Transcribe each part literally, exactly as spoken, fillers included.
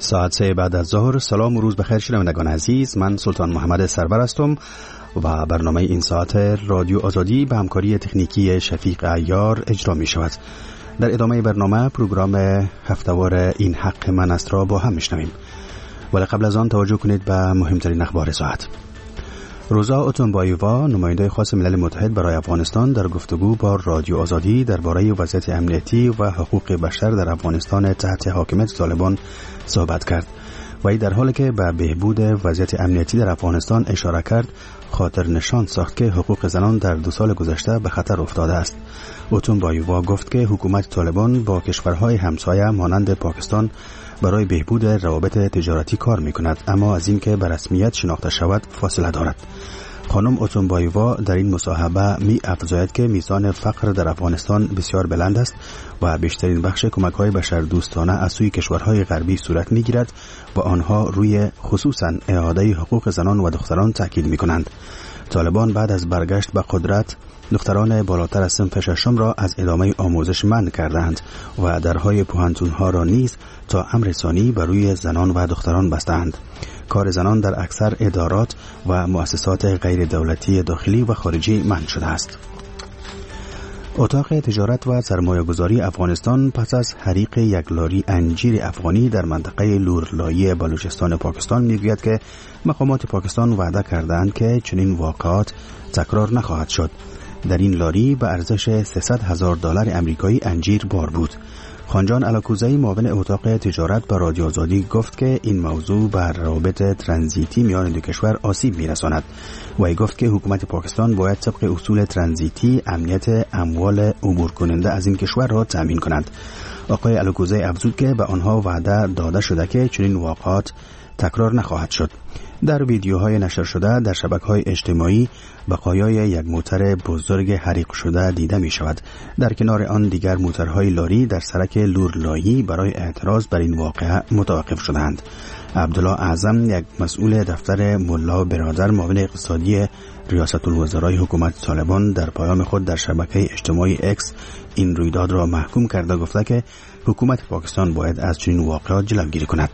ساعت سه بعد از ظهر. سلام و روز بخیر شنوندگان عزیز، من سلطان محمد سرور هستم و برنامه این ساعت رادیو آزادی به همکاری تکنیکی شفیق عیار اجرا می شود. در ادامه برنامه پروگرام هفته‌وار این حق من است را با هم میشنویم، ولی قبل از آن توجه کنید به مهمترین اخبار ساعت. روزا اوتونبایووا، نماینده خاص ملل متحد برای افغانستان، در گفتگو با رادیو آزادی درباره وضعیت امنیتی و حقوق بشر در افغانستان تحت حاکمیت طالبان صحبت کرد. و در حالی که به بهبود وضعیت امنیتی در افغانستان اشاره کرد، خاطر نشان ساخت که حقوق زنان در دو سال گذشته به خطر افتاده است. اوتونبایووا گفت که حکومت طالبان با کشورهای همسایه مانند پاکستان برای بهبود روابط تجارتی کار می‌کند، اما از اینکه به رسمیت شناخته شود فاصله دارد. خانم اوتونبایووا در این مصاحبه می افزاید که میزان فقر در افغانستان بسیار بلند است و بیشترین بخش کمک‌های بشردوستانه از سوی کشورهای غربی صورت می‌گیرد و آنها روی خصوصاً اعاده حقوق زنان و دختران تاکید می‌کنند. طالبان بعد از برگشت به قدرت دختران بالاتر از صنف ششم را از ادامه آموزش منع کردند و درهای پوهنتون‌ها را نیز تا امر ثانی بر روی زنان و دختران بستند. کار زنان در اکثر ادارات و مؤسسات غیر دولتی داخلی و خارجی منع شده است. اتاق تجارت و سرمایه‌گذاری افغانستان پس از حریق یک لاری انجیر افغانی در منطقه لورلایی بلوچستان پاکستان میگوید که مقامات پاکستان وعده کردند که چنین واقعات تکرار نخواهد شد. در این لاری به ارزش سیصد هزار دلار آمریکایی انجیر بار بود. خانجان الاکوزی، معاون اتاق تجارت به رادیو آزادی، گفت که این موضوع بر روابط ترانزیتی میان دو کشور آسیب میرساند و ای گفت که حکومت پاکستان باید طبق اصول ترانزیتی امنیت اموال عبور کننده از این کشور را تامین کند. آقای الاکوزی افزود که به آنها وعده داده شده که چنین واقعات تکرار نخواهد شد. در ویدیوهای نشر شده در شبکه‌های اجتماعی بقایای یک موتر بزرگ حریق شده دیده می شود. در کنار آن دیگر موترهای لاری در سرک لورلایی برای اعتراض بر این واقعه متوقف شدند. عبدالله اعظم، یک مسئول دفتر ملا برادر، معاون اقتصادی ریاست الوزرای حکومت طالبان، در پیام خود در شبکه اجتماعی اکس این رویداد را محکوم کرده گفته که حکومت پاکستان باید از چنین واقعات جلوگیری کند.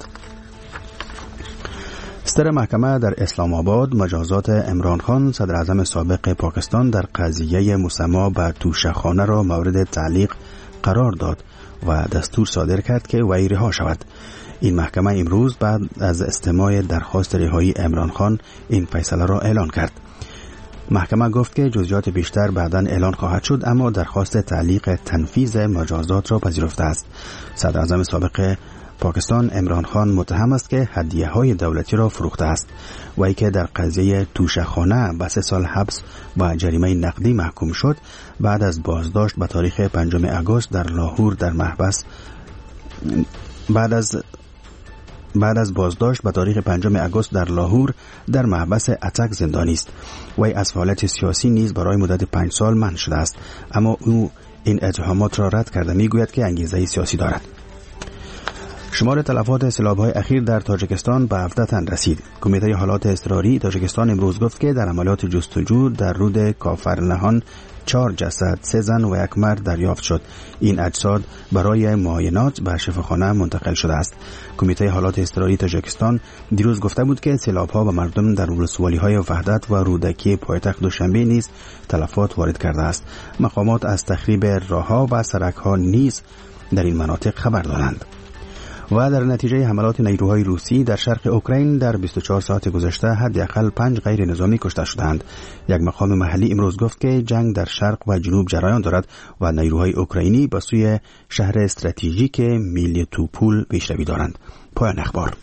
ستر محکمه در اسلام آباد مجازات عمران خان، صدر اعظم سابق پاکستان، در قضیه مسما به توشه‌خانه را مورد تعلیق قرار داد و دستور صادر کرد که وی رها شود. این محکمه امروز بعد از استماع درخواست رهایی عمران خان این فیصله را اعلان کرد. محکمه گفت که جزئیات بیشتر بعداً اعلان خواهد شد، اما درخواست تعلیق تنفیذ مجازات را پذیرفته است. صدر اعظم سابق پاکستان عمران خان متهم است که هدیه‌های دولتی را فروخته است و ای که در قضیه توشه‌خانه به سه سال حبس و جریمه نقدی محکوم شد. بعد از بازداشت به تاریخ پنجم آگوست در لاهور در محبس بعد از بعد از بازداشت به تاریخ پنجم آگوست در لاهور در محبس اتک زندانی است. وی از فعالیت سیاسی نیز برای مدت پنج سال منع شده است، اما او این اتهامات را رد کرده میگوید که انگیزه سیاسی دارد. شمار تلفات سیلاب‌های اخیر در تاجیکستان به هفده تن رسید. کمیته حالات اضطراری تاجیکستان امروز گفت که در عملیات جستجو در رود کافرنهان چهار جسد، سه زن و یک مرد دریافت شد. این اجساد برای معاینات به شفاخانه منتقل شده است. کمیته حالات اضطراری تاجیکستان دیروز گفته بود که سیلاب‌ها به مردم در ولسوالی‌های وحدت و رودکی پایتخت دوشنبه نیز تلفات وارد کرده است. مقامات از تخریب راه‌ها و سرک‌ها نیز در این مناطق خبر دادند. و در نتیجه حملات نیروهای روسی در شرق اوکراین در بیست و چهار ساعت گذشته حداقل پنج غیر نظامی کشته شدند. یک مقام محلی امروز گفت که جنگ در شرق و جنوب جریان دارد و نیروهای اوکراینی به سوی شهر استراتژیک میلیتوپول پیشروی دارند. پایان اخبار.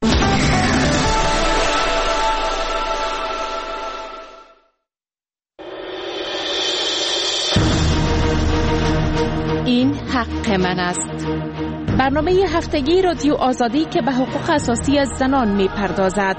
این حق من است. برنامه هفتگی رادیو آزادی که به حقوق اساسی زنان می پردازد.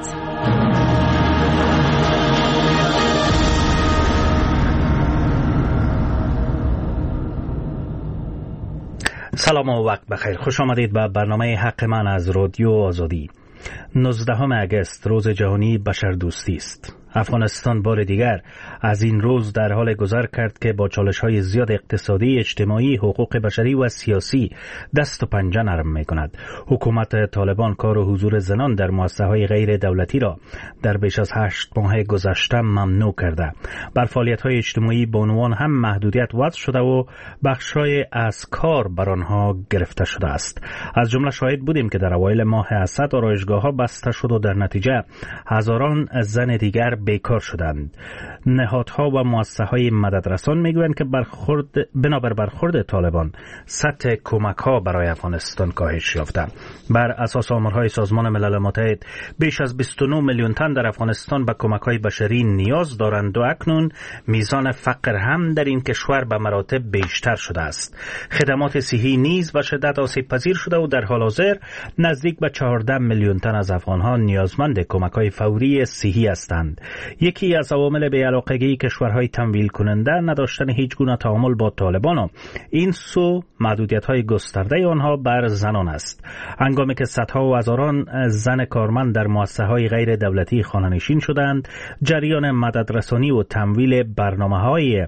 سلام و وقت بخیر. خوش آمدید به برنامه حق من از رادیو آزادی. نوزدهم آگوست روز جهانی بشردوستی است. افغانستان بار دیگر از این روز در حال گذر کرد که با چالش‌های زیاد اقتصادی، اجتماعی، حقوق بشری و سیاسی دست و پنجه نرم می‌کند. حکومت طالبان کار و حضور زنان در مؤسسه‌های غیر دولتی را در بیش از هشت ماه گذشته ممنوع کرده. بر فعالیت‌های اجتماعی بانوان هم محدودیت وضع شده و بخش‌های از کار بر آنها گرفته شده است. از جمله شاهد بودیم که در اوایل ماه اسد آرایشگاه‌ها بسته شد و در نتیجه هزاران زن دیگر بیکار شدند. نهادها و مؤسسه‌های مددرسان میگویند که برخورد بنابر برخورد طالبان سطح کمک‌ها برای افغانستان کاهش یافته. بر اساس آمارهای سازمان ملل متحد بیش از بیست و نه میلیون تن در افغانستان به کمک‌های بشری نیاز دارند و اکنون میزان فقر هم در این کشور به مراتب بیشتر شده است. خدمات صحی نیز به شدت آسیب پذیر شده و در حال حاضر نزدیک به چهارده میلیون تن از افغان‌ها نیازمند کمک‌های فوری صحی هستند. یکی از عوامل بی‌علاقگی کشورهای تمویل کننده نداشتن هیچ گونه تعامل با طالبان و این سو محدودیت‌های گسترده آنها بر زنان است. هنگامی که صدها و هزاران زن کارمند در مؤسسه‌های غیر دولتی خانه‌نشین شدند، جریان مددرسانی و تمویل برنامه‌های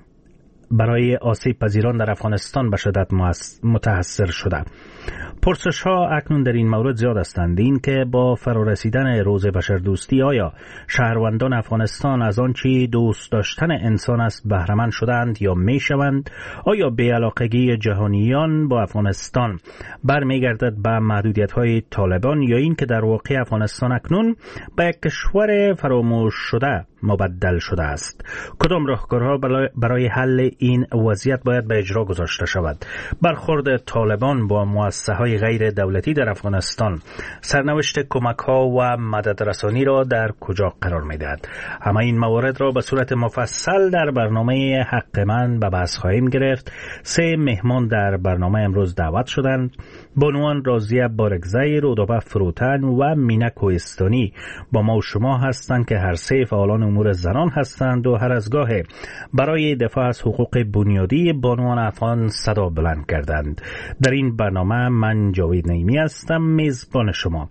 برای آسیب پذیران در افغانستان به شدت متأثر شده. پرسش ها اکنون در این مورد زیاد هستند. این که با فرارسیدن روز بشردوستی آیا شهروندان افغانستان از آنچه دوست داشتن انسان است بهره‌مند شدند یا می شوند؟ آیا بی‌علاقگی جهانیان با افغانستان برمیگردد به محدودیت های طالبان یا این که در واقع افغانستان اکنون به یک کشور فراموش شده مبدل شده است؟ کدام راهکارها برای حل این وضعیت باید به اجرا گذاشته شود؟ برخورد طالبان با مؤسسه‌های غیر دولتی در افغانستان سرنوشت کمک‌ها و مددرسانی را در کجا قرار می‌دهد؟ همه این موارد را به صورت مفصل در برنامه حق من به بحث خواهیم گرفت. سه مهمان در برنامه امروز دعوت شدند. بانوان راضیه بارگزی، رودابه فروتن و مینا کوهستانی با ما و شما هستند که هر سه فعالان امور زنان هستند و هر از گاه برای دفاع از حقوق بنیادی بانوان افغان صدا بلند کردند. در این برنامه من جاوید نعیمی هستم، میزبان شما.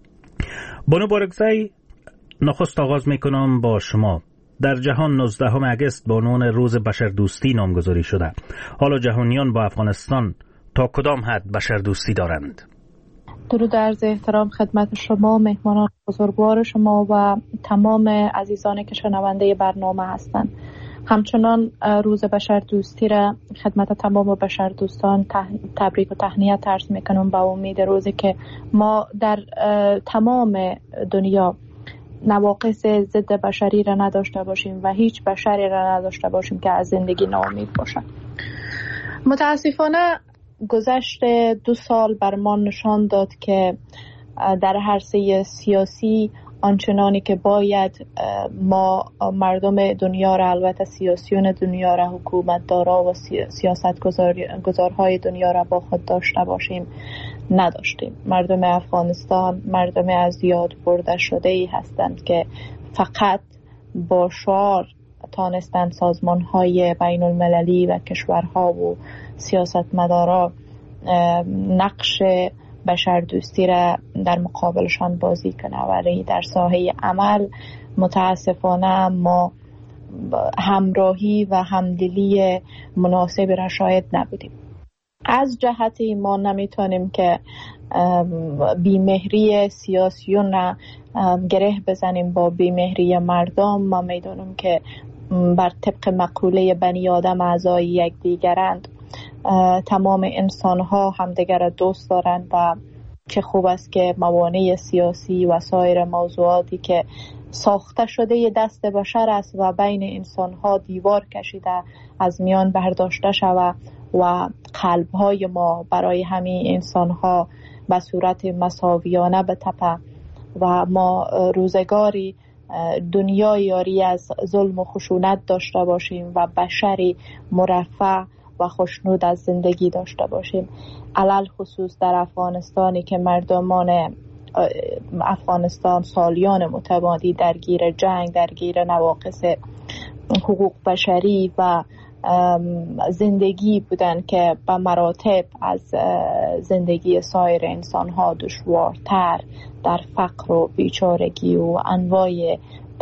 بانو بارگزی، نخست آغاز میکنم با شما. در جهان نوزدهم اگست به عنوان روز بشردوستی نامگذاری شده. حالا جهانیان با افغانستان تا کدام حد بشردوستی دارند؟ درود عرض احترام خدمت شما، مهمانان بزرگوار شما و تمام عزیزانی که شنونده برنامه هستند. همچنان روز بشردوستی را خدمت تمام بشردوستان تبریک و تهنیت عرض میکنم با امید روزی که ما در تمام دنیا نواقص ضد بشری را نداشته باشیم و هیچ بشری را نداشته باشیم که از زندگی ناامید باشد. متاسفانه گذشت دو سال بر ما نشان داد که در عرصه سیاسی آنچنانی که باید ما مردم دنیا را، البته سیاسیون دنیا را، حکومتدارا و سیاست گذارهای دنیا را با خود داشته باشیم نداشتیم. مردم افغانستان مردم از یاد برده شده ای هستند که فقط با شعار تانستند سازمان های بین المللی و کشورها و سیاستمدارا نقش بشردوستی را در مقابلشان بازی کنه، ولی در ساحه عمل متاسفانه ما همراهی و همدلی مناسبی را شاید نبودیم. از جهتی ما نمیتونیم که بیمهری سیاسیون را گره بزنیم با بیمهری مردم. ما میدونیم که بر طبق مقوله بنی آدم اعضای یکدیگرند. تمام انسان ها همدیگر را دوست دارند و چه خوب است که موانع سیاسی و سایر موضوعاتی که ساخته شده دست بشر است و بین انسان ها دیوار کشیده از میان برداشته شود و قلب های ما برای همین انسان ها به صورت مساویانه بتپه و ما روزگاری دنیا یاری از ظلم و خشونت داشته باشیم و بشری مرفه و خوشنود از زندگی داشته باشیم. علل خصوص در افغانستانی که مردمان افغانستان سالیان متمادی درگیر جنگ، درگیر نواقص حقوق بشری و زندگی بودن که به مراتب از زندگی سایر انسان‌ها دشوارتر در فقر و بیچارگی و انواع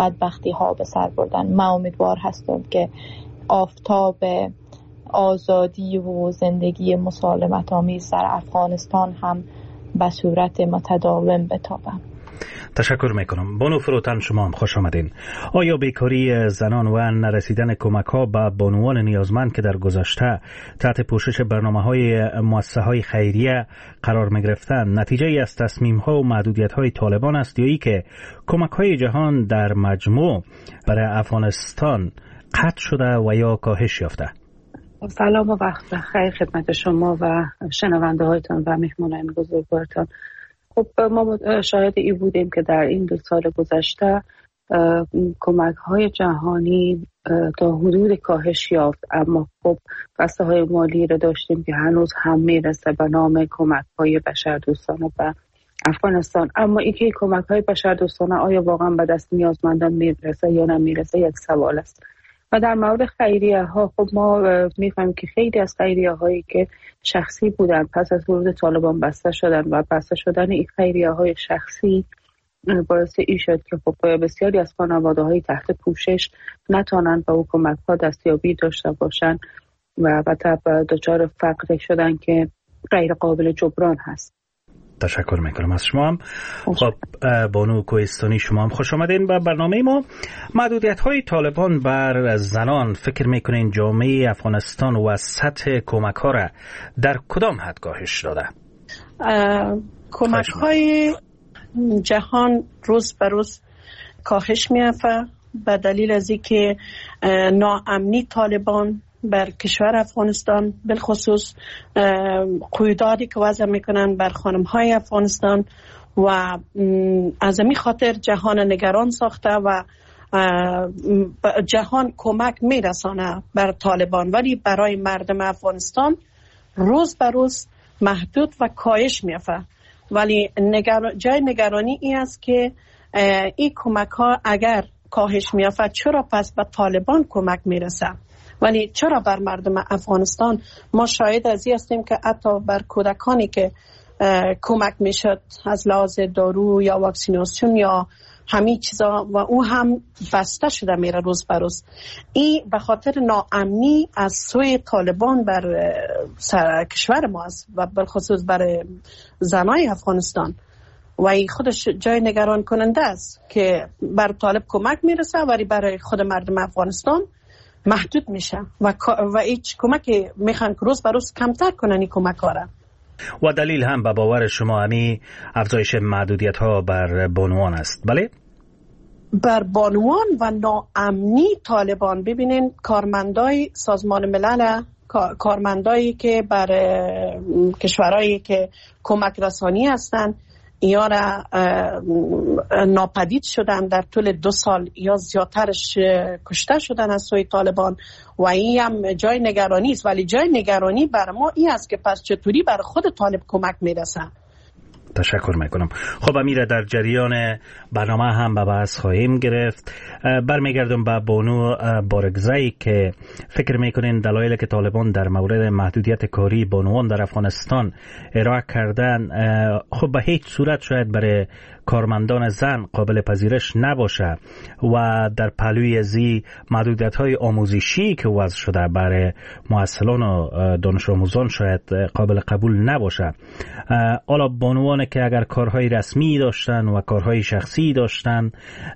بدبختی ها به سر بردن. من امیدوار هستم که آفتاب آزادی و زندگی مسالمت آمیز در افغانستان هم به صورت متداوم بتابه. تشکر میکنم. بانو فروتن، شما هم خوش آمدین. آیا بیکاری زنان و نرسیدن کمک ها به بانوان نیازمند که در گذشته تحت پوشش برنامه های مؤسسه های خیریه قرار می گرفتن نتیجه ای از تصمیم ها و محدودیت های طالبان است، یا ای که کمک های جهان در مجموع برای افغانستان قطع شده و یا کاهش یافته؟ سلام و وقت بخیر خدمت شما و شنونده هایتان و مهمانان بزرگوارتان. خب ما شاهد ای بودیم که در این دو سال گذشته کمک های جهانی تا حدود کاهش یافت، اما خب بسته های مالی را داشتیم که هنوز هم میرسه به نام کمک های بشردوستانه به افغانستان. اما اینکه کمک های بشردوستانه آیا واقعا به دست نیازمندان میرسه یا نمیرسه یک سوال است. و در مورد خیریه ها خب ما میفهمیم که خیلی از خیریه هایی که شخصی بودن پس از ورود طالبان بسته شدن و بسته شدن این خیریه های شخصی باعث این شد که خب بسیاری از خانواده های تحت پوشش نتونن به او کمک ها دستیابی داشته باشن و البته دچار فقر شدن که غیر قابل جبران هست. تشکر میکنم از شما هم. خب بانو کوهستانی، شما هم خوش آمدین به برنامه ما. محدودیت های طالبان بر زنان فکر میکنین جامعه افغانستان و سطح کمک ها را در کدام حد کاهش داده؟ کمک های جهان روز به روز کاهش میافته به دلیل از اینکه ناامنی طالبان بر کشور افغانستان، بالخصوص قیوداتی که وضع میکنن بر خانم های افغانستان و از این خاطر جهان نگران ساخته و جهان کمک میرسانه بر طالبان، ولی برای مردم افغانستان روز به روز محدود و کاهش میافته. ولی نگر... جای نگرانی این است که این کمک ها اگر کاهش میافته چرا پس به طالبان کمک میرسه؟ ولی چرا بر مردم افغانستان ما شاهد از این هستیم که حتی بر کودکانی که کمک میشد از لحاظ دارو یا واکسیناسیون یا همین چیزا و او هم بسته شده میره روز به روز. این به خاطر ناامنی از سوی طالبان بر کشور ما است و بالخصوص بر زنای افغانستان و این خودش جای نگران کننده است که بر طالب کمک میرسه ولی برای خود مردم افغانستان محدود میشه و و هیچ کمکی میخوان که روز به روز کمتر کنن این کمک ها را. و دلیل هم به باور شما همی افزایش محدودیت ها بر بانوان است؟ بله؟ بر بانوان و ناامنی طالبان. ببینین کارمندای سازمان ملل، کارمندایی که بر کشورهایی که کمک رسانی هستن یا را ناپدید شدن، در طول دو سال یا زیادترش کشته شدن از سوی طالبان و این هم جای نگرانی است. ولی جای نگرانی بر ما این است که پس چطوری بر خود طالب کمک میرسن. تشکر میکنم. خب امیر، در جریان برنامه هم به بحث خواهیم گرفت. برمیگردم به بانو بارگزایی که فکر میکنین دلایلی که طالبان در مورد محدودیت کاری بانوان در افغانستان ارائه کردن خب به هیچ صورت شاید برای کارمندان زن قابل پذیرش نباشه و در پهلوی ازی محدودیت های آموزشی که وضع شده برای مؤثران و دانش آموزان شاید قابل قبول نباشه. حالا بانوان که اگر کارهای رسمی داشتن و کارهای شخصی داشتن،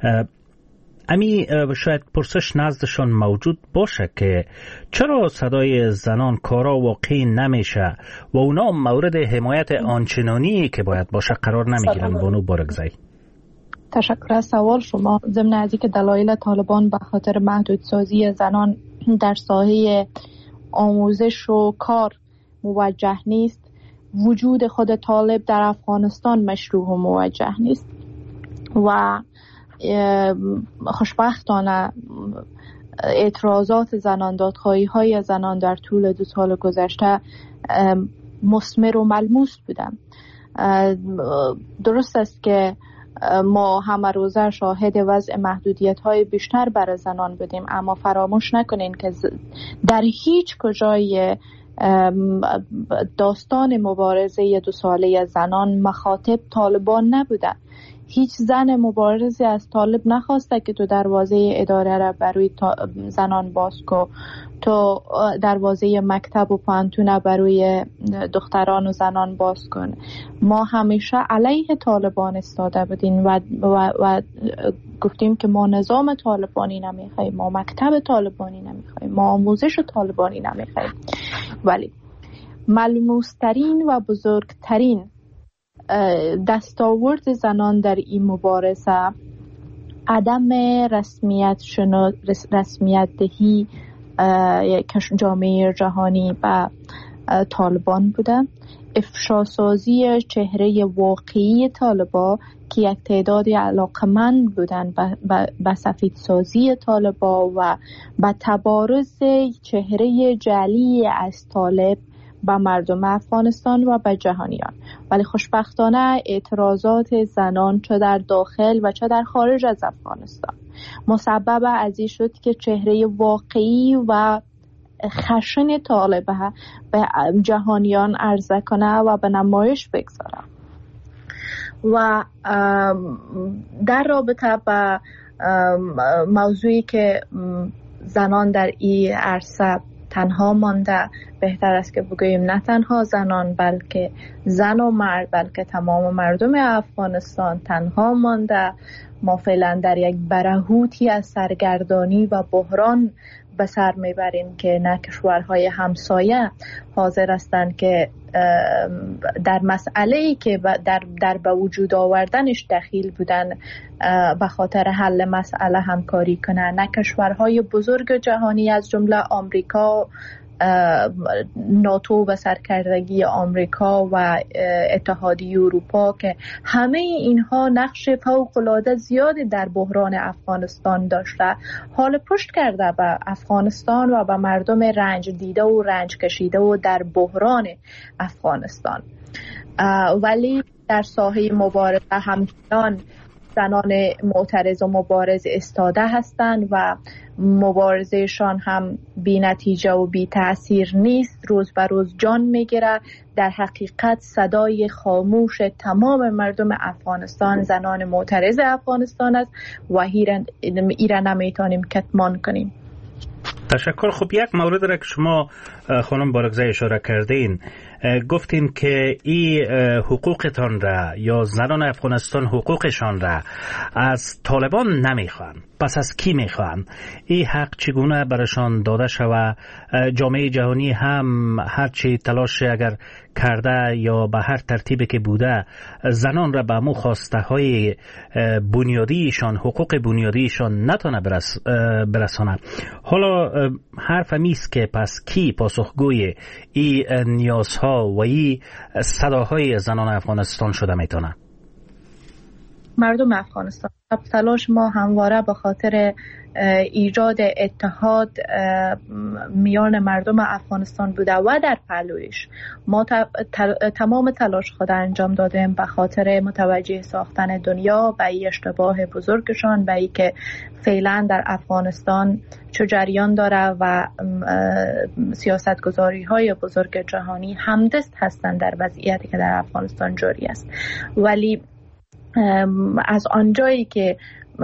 امی شاید پرسش نزدشان موجود باشه که چرا صدای زنان کارا واقعی نمیشه و اونا مورد حمایت آنچنانی که باید باشه قرار نمیگیرن؟ بانو بارگزایی. تشکر از سوال شما. ضمن از اینکه دلایل طالبان به خاطر محدودسازی زنان در ساحه آموزش و کار موجه نیست، وجود خود طالب در افغانستان مشروع و موجه نیست و خوشبختانه اعتراضات زنان، دادخواهی های زنان در طول دو سال گذشته مثمر و ملموس بودن. درست است که ما همه روزه شاهد وضع محدودیت های بیشتر برای زنان بودیم، اما فراموش نکنین که در هیچ کجای داستان مبارزه دو ساله زنان مخاطب طالبان نبوده. هیچ زن مبارزی از طالب نخواسته که تو دروازه اداره را برای زنان باز کو، تو دروازه مکتب و پانتون برای دختران و زنان باز کن. ما همیشه علیه طالبان استاده بودیم و, و, و گفتیم که ما نظام طالبانی نمیخوایم، ما مکتب طالبانی نمیخوایم، ما آموزش طالبانی نمیخوایم. ولی ملموسترین و بزرگترین دستاورد زنان در این مبارزه عدم رسمیت شنو رسمیت دهی جامعه جهانی به طالبان بوده، افشاسازی چهره واقعی طالبان که یک تعدادی علاقمند بودن به سفیدسازی طالبان و به تبارز چهره جعلی از طالب به مردم افغانستان و به جهانیان. ولی خوشبختانه اعتراضات زنان چه در داخل و چه در خارج از افغانستان مسبب از این شد که چهره واقعی و خشن طالب به جهانیان عرضه کنه و به نمایش بگذاره. و در رابطه با موضوعی که زنان در این عرصه تنها مانده، بهتر است که بگوییم نه تنها زنان بلکه زن و مرد، بلکه تمام مردم افغانستان تنها مانده. ما فعلا در یک برهوتی از سرگردانی و بحران به سر میبریم که نه کشورهای همسایه حاضر هستند که در مسئله‌ای که در در به وجود آوردنش دخیل بودن به خاطر حل مسئله همکاری کنند، نه کشورهای بزرگ جهانی از جمله آمریکا، ناتو و سرکردگی آمریکا و اتحادیه اروپا که همه اینها نقش فوق‌العاده زیادی در بحران افغانستان داشته، حال پشت کرده به افغانستان و به مردم رنج دیده و رنج کشیده و در بحران افغانستان. ولی در ساحه مبارزه همچنان زنان معترض و مبارز استاده هستند و مبارزهشان هم بی نتیجه و بی تأثیر نیست، روز به روز جان میگیره. در حقیقت صدای خاموش تمام مردم افغانستان زنان معترض افغانستان است و ایره نمیتونیم کتمان کنیم. تشکر. خب یک مورد را که شما خانم بارگزای اشاره کردین، گفتین که این حقوقتان را یا زنان افغانستان حقوقشان را از طالبان نمیخوان، پس از کی میخوان؟ این حق چگونه برشان داده شود؟ جامعه جهانی هم هرچی تلاش اگر کرده یا به هر ترتیبی که بوده زنان را به مو خواسته های بنیادیشان، حقوق بنیادیشان نتونه برس برسانه. حالا حرف میست که پس کی پاسخگوی این نیازها و این صداهای زنان افغانستان شده میتونه؟ مردم افغانستان. تلاش ما همواره به خاطر ایجاد اتحاد میان مردم افغانستان بوده و در پهلویش ما تمام تلاش خود انجام دادیم به خاطر متوجه ساختن دنیا به این اشتباه بزرگشان، به این که فعلا در افغانستان چه جریان داره و سیاستگذاری های بزرگ جهانی همدست هستند در وضعیتی که در افغانستان جاری است. ولی از آنجایی که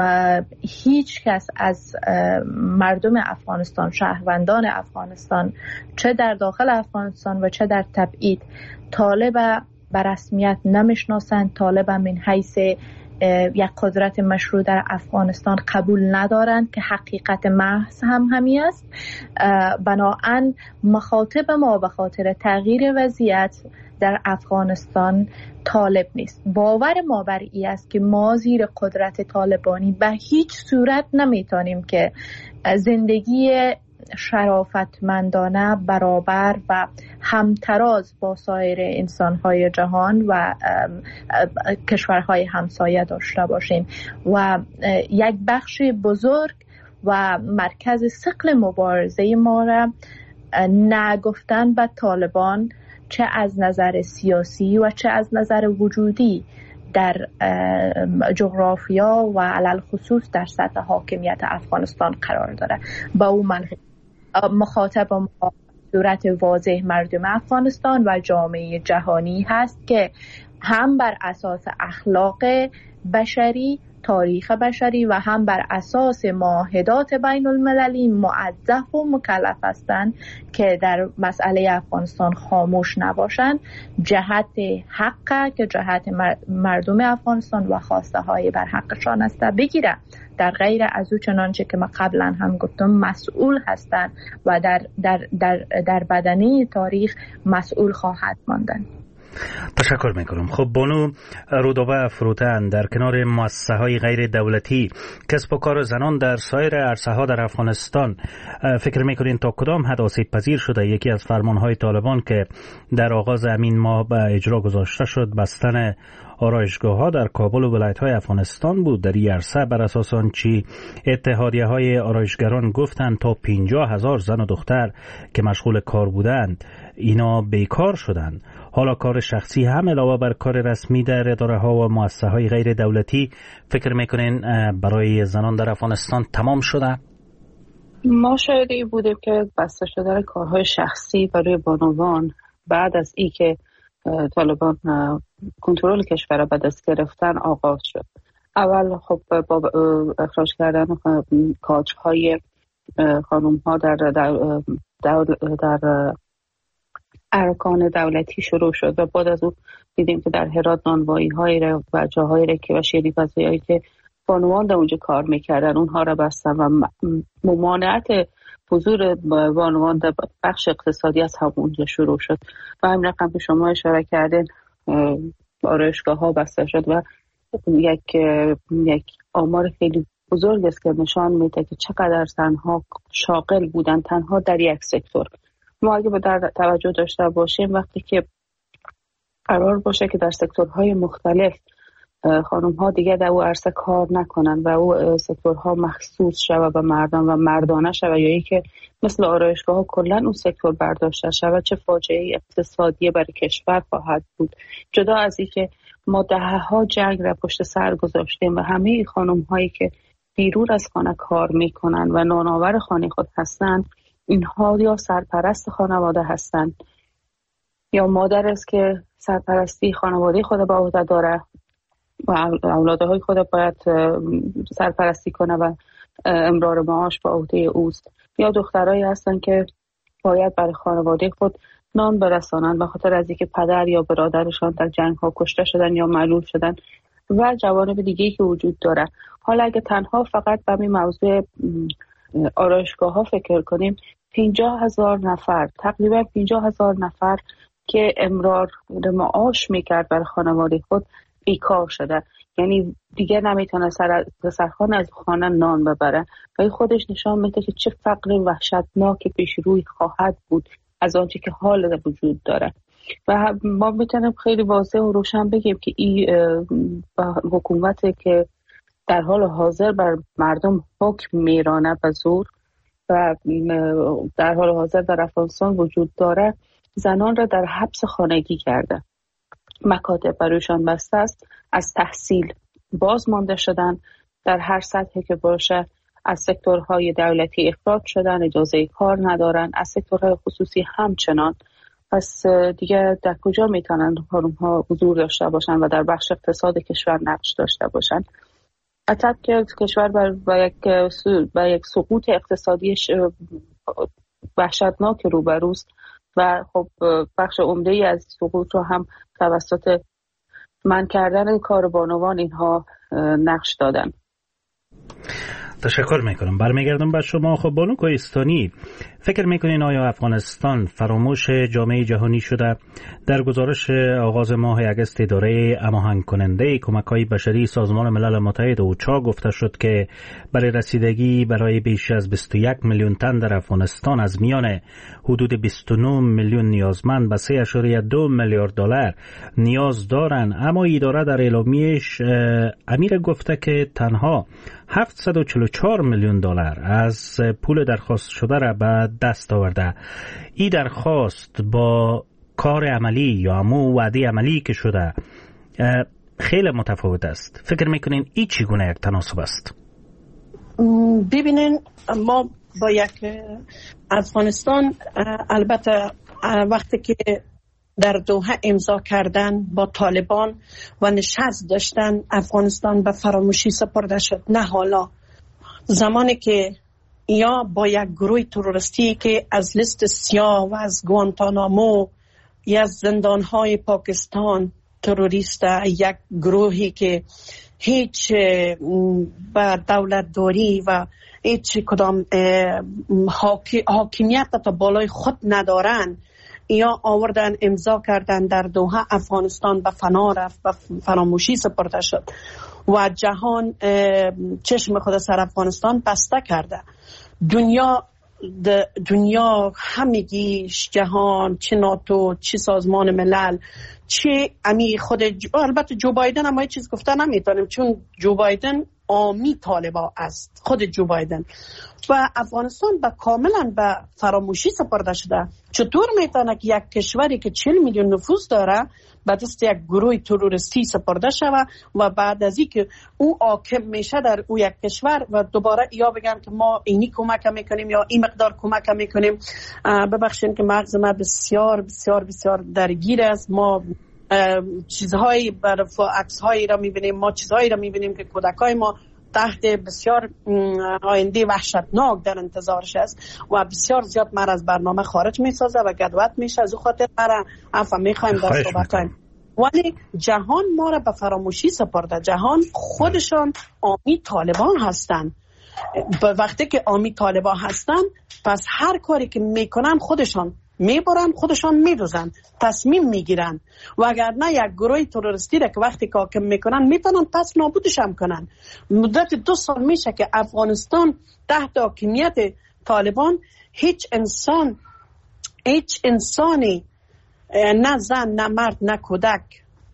هیچ کس از مردم افغانستان، شهروندان افغانستان، چه در داخل افغانستان و چه در تبعید، طالب به رسمیت نمیشناسند، طالب من حیث یک قدرت مشروع در افغانستان قبول ندارند که حقیقت محض هم همی است. بنابراین مخاطب ما به خاطر تغییر وضعیت در افغانستان طالب نیست. باور ما بر این است که ما زیر قدرت طالبانی به هیچ صورت نمیتونیم که زندگی شرافتمندانه، برابر و همتراز با سایر انسانهای جهان و کشورهای همسایه داشته باشیم و یک بخش بزرگ و مرکز ثقل مبارزه ما را نگفتن به طالبان، چه از نظر سیاسی و چه از نظر وجودی در جغرافیا و علل خصوص در سطح حاکمیت افغانستان قرار داره. با اون مخاطب ما صورت واضح مردم افغانستان و جامعه جهانی هست که هم بر اساس اخلاق بشری، تاریخ بشری و هم بر اساس معاهدات بین المللی موظف و مکلف هستند که در مسئله افغانستان خاموش نباشند. جهت حق که جهت مردم افغانستان و خواسته های بر حقشان است بگیره، در غیر از او چنانچه که ما قبلا هم گفتم مسئول هستند و در در در در بدنه تاریخ مسئول خواهد ماندن. تشکر میکنم. خب بانو رودابه فروتن، در کنار مؤسسه های غیر دولتی، کسب و کار زنان در سایر عرصه ها در افغانستان، فکر میکنین تا کدام حد آسیب پذیر شده؟ یکی از فرمان های طالبان که در آغاز همین ماه به اجرا گذاشته شد بستن آرایشگاه ها در کابل و ولایت های افغانستان بود. در این عرصه بر اساس آنچه اتحادیه های آرایشگران گفتند تا پنجاه هزار زن و دختر که مشغول کار بودند اینا بیکار شدند. حالا کار شخصی هم علاوه بر کار رسمی در اداره ها و مؤسسه های غیر دولتی، فکر میکنین برای زنان در افغانستان تمام شده؟ ما شاهدی بودیم که بسته شدن کارهای شخصی برای بانوان بعد از ای که طالبان کنترل کشور را به دست گرفتن آغاز شد. اول خب با اخراج کردن کاج های خانم ها در در, در, در ارکان دولتی شروع شد و بعد از اون دیدیم که در هرات نانوایی های و جاهای رکی و شیری فضایی هایی که بانوان در اونجا کار میکردن اونها را بستن و ممانعت حضور بانوان در بخش اقتصادی از همونجا شروع شد و همین رقم که شما اشاره کردین آرایشگاه ها بسته شد و یک یک آمار خیلی بزرگ است که نشان میده که چقدر زنها شاغل بودن تنها در یک سکتور. ما اگه در توجه داشته باشیم وقتی که قرار باشه که در سکتورهای مختلف خانم ها دیگه در او عرصه کار نکنن و او سکتورها مخصوص شود به مردان و مردانه شود یا ای که مثل آرایشگاه ها کلن اون سکتور برداشته شود، چه فاجعه اقتصادی برای کشور خواهد بود. جدا از این که ما دهه ها جنگ را پشت سر گذاشتیم و همه خانم هایی که بیرون از خانه کار میکنن و نانآور خانه خود هستند، اینها یا سرپرست خانواده هستند یا مادر است که سرپرستی خانواده خود به عهده داره و اولادهای خود باید سرپرستی کنه و امرار معاش به عهده اوست، یا دخترایی هستن که باید برای خانواده خود نان برسانند به خاطر از اینکه پدر یا برادرشان در جنگ ها کشته شدن یا معلول شدن و جوانب دیگه‌ای که وجود داره. حالا اگه تنها فقط به این موضوع آرایشگاه ها فکر کنیم، پنجاه هزار نفر تقریبا پنجاه هزار نفر که امرار معاش میکرد برای خانواده خود بیکار شده، یعنی دیگه نمیتونه سر سرخانه از خانه نان ببره و خودش نشان میده که چه فقر وحشتناک پیش روی خواهد بود از آنچه که حال وجود داره. و ما میتونیم خیلی واضح و روشن بگیم که این حکومتی که در حال حاضر بر مردم حکم میرانه به زور و در حال حاضر در افغانستان وجود داره، زنان را در حبس خانگی کرده، مکاتب برایشان بسته است، از تحصیل باز مانده شدن، در هر سطحی که باشه از سکتورهای دولتی اخراج شدن، اجازه کار ندارن، از سکتورهای خصوصی همچنان. پس دیگه در کجا میتونن خانم‌ها حضور داشته باشن و در بخش اقتصاد کشور نقش داشته باشن؟ حتی که کشور با یک با یک سقوط اقتصادی وحشتناک روبروست و خب بخش عمده‌ای از سقوط رو هم توسط منع کردن کار بانوان اینها نقش دادن. تشکر میکنم. برمیگردم به شما. خب بانو کوهستانی، فکر میکنین آیا افغانستان فراموش جامعه جهانی شده؟ در گزارش آغاز ماه اگست اداره هماهنگ کننده کمک‌های بشری سازمان ملل متحد اوچا گفته شد که برای رسیدگی برای بیش از بیست و یک میلیون تن در افغانستان از میان حدود بیست و نه میلیون نیازمند به سه ممیز دو میلیارد دلار نیاز دارند، اما اداره در اعلامیه‌اش امیر گفته که تنها هفتصد و چهل و چهار میلیون دلار از پول درخواست شده را به دست آورده. این درخواست با کار عملی یا همون وعده عملی که شده خیلی متفاوت است. فکر میکنین این چگونه یک تناسب است؟ ببینین، ما با یک افغانستان البته وقتی که در دوحه امضا کردن با طالبان و نشست داشتن، افغانستان به فراموشی سپرده شد. نه حالا، زمانی که یا با یک گروه تروریستی که از لیست سیاه و از گوانتانامو یا از زندانهای پاکستان تروریست، یک گروهی که هیچ با دولتداری و هیچ کدام حاکمیت تا بالای خود ندارن، یا آوردن امضا کردن در دوحه، افغانستان به فنا رفت و فراموشی سپرده شد و جهان چشم خود سر افغانستان بسته کرده. دنیا دنیا همگیش، جهان، چه ناتو، چه سازمان ملل، چه امی خود جو... البته جو بایدن هم چیز گفته نمیتونیم، چون جو بایدن آمی طالبا است، خود جو بایدن. و افغانستان به کاملا به فراموشی سپرده شده. چطور میتونه که یک کشوری که چهل میلیون نفوس داره به دست یک گروه تروریستی سپرده شود و بعد از اینکه او حاکم میشه در او یک کشور و دوباره یا بگن که ما اینی کمک میکنیم یا این مقدار کمک میکنیم. ببخشید که مغز ما بسیار بسیار بسیار درگیر است. ما چیزهایی بر عکسهایی را میبینیم، ما چیزهایی را میبینیم که کودکای ما تحت بسیار آینده وحشتناک در انتظارش است و بسیار زیاد مر از برنامه خارج میسازه و گدوت میشه. از او خاطر برای عفو میخوایم در صحبت کنیم. ولی جهان ما را به فراموشی سپرده. جهان خودشان آمی طالبان هستند. وقتی که آمی طالبان هستند، پس هر کاری که میکنن خودشان میبرن، خودشان میدوزن، تصمیم میگیرن. و اگر نه یک گروه تروریستی را که وقتی که حاکم میکنن میتونن پس نابودش هم کنن. مدت دو سال میشه که افغانستان تحت حاکمیت طالبان، هیچ انسان هیچ انسانی، نه زن نه مرد نه کودک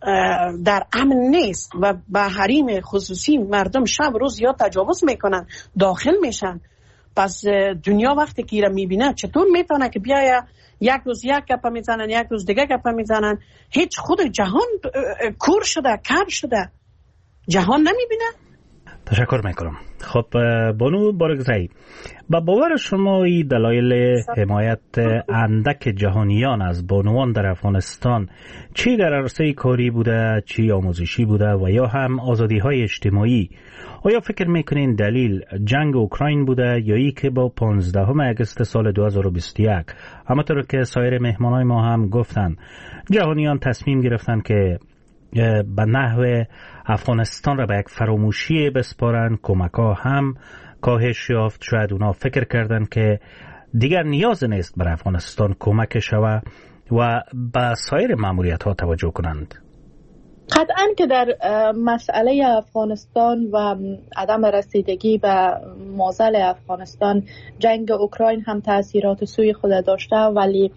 در امن نیست و به حریم خصوصی مردم شب روز یا تجاوز میکنن، داخل میشن. پس دنیا وقتی که ایره میبینه چطور میتونه که بیایه یک روز یک گپ میزنن، یک روز دیگه گپ میزنن؟ هیچ خود جهان کور شده، کر شده، جهان نمیبینه. تشکر میکنم. خب بانو بارگزایی، با باور شما این دلایل حمایت اندک جهانیان از بانوان در افغانستان چی در عرصه کاری بوده، چی آموزشی بوده و یا هم آزادی های اجتماعی، آیا فکر میکنین دلیل جنگ اوکراین بوده یا ای که با پانزدهم اگست سال دو هزار و بیست و یک همونطور که سایر مهمانای ما هم گفتن، جهانیان تصمیم گرفتن که به نحو افغانستان را به یک فراموشی بسپارن؟ کمک ها هم کاهش یافت. شاید اونا فکر کردن که دیگر نیاز نیست بر افغانستان کمک شود و به سایر ماموریت ها توجه کنند. قطعاً که در مسئله افغانستان و عدم رسیدگی به معضل افغانستان، جنگ اوکراین هم تأثیرات سوی خود داشته، ولی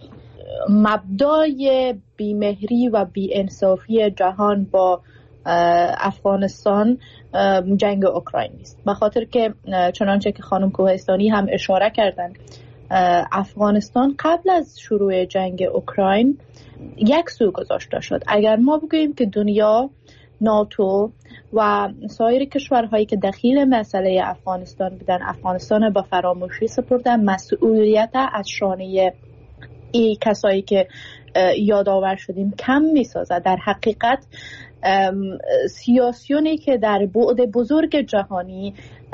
مبدای بیمهری و بی‌انصافی جهان با افغانستان جنگ اوکراین نیست. به خاطر که چنانچه که خانم کوهستانی هم اشاره کردن، افغانستان قبل از شروع جنگ اوکراین یک سو گذاشته شد. اگر ما بگوییم که دنیا، ناتو و سایر کشورهایی که دخیل مسئله افغانستان بودن، افغانستان به فراموشی سپردن، مسئولیت از شانه ای کسایی که یادآور شدیم کم میسازد. در حقیقت سیاسیونی که در بعد بزرگ جهانی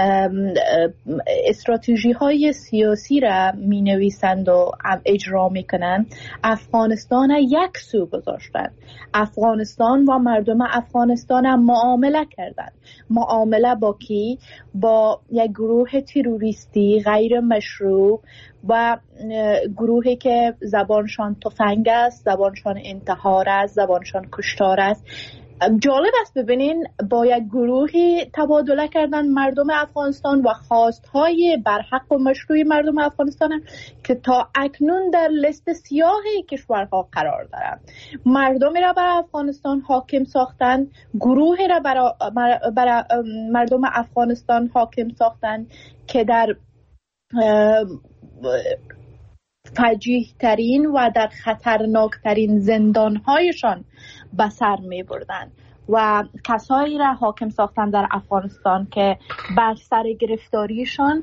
استراتژی های سیاسی را می نویسند و اجرا می کنند، افغانستان یک سو گذاشتند. افغانستان و مردم افغانستان هم معامله کردند. معامله با کی؟ با یک گروه تروریستی غیر مشروع و گروهی که زبانشان تفنگ است، زبانشان انتحار است، زبانشان کشتار است. جالب است ببینین با یک گروهی تبادله کردن مردم افغانستان و خواستهای برحق و مشروع مردم افغانستان که تا اکنون در لیست سیاه کشورها قرار دارند. مردمی را بر افغانستان حاکم ساختند، گروهی را بر, بر مردم افغانستان حاکم ساختند که در فجیح ترین و در خطرناک ترین زندان هایشان به سر می بردن و کسایی را حاکم ساختن در افغانستان که بر سر گرفتاریشان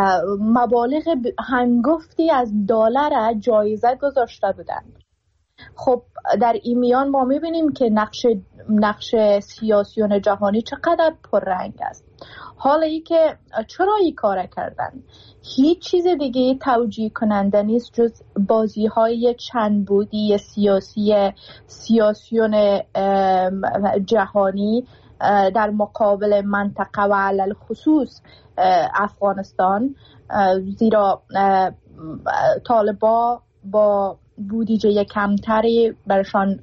مبالغ هنگفتی از دلار جایزه گذاشته بودند. خب در این میان ما میبینیم که نقش نقش سیاسیون جهانی چقدر پررنگ است. حالا ای که چرا این کار کردن، هیچ چیز دیگه توجیه کننده نیست جز بازی های چند بودی سیاسی سیاسیون جهانی در مقابل منطقه و علل خصوص افغانستان. زیرا طالبا با بودجه کمتری برشان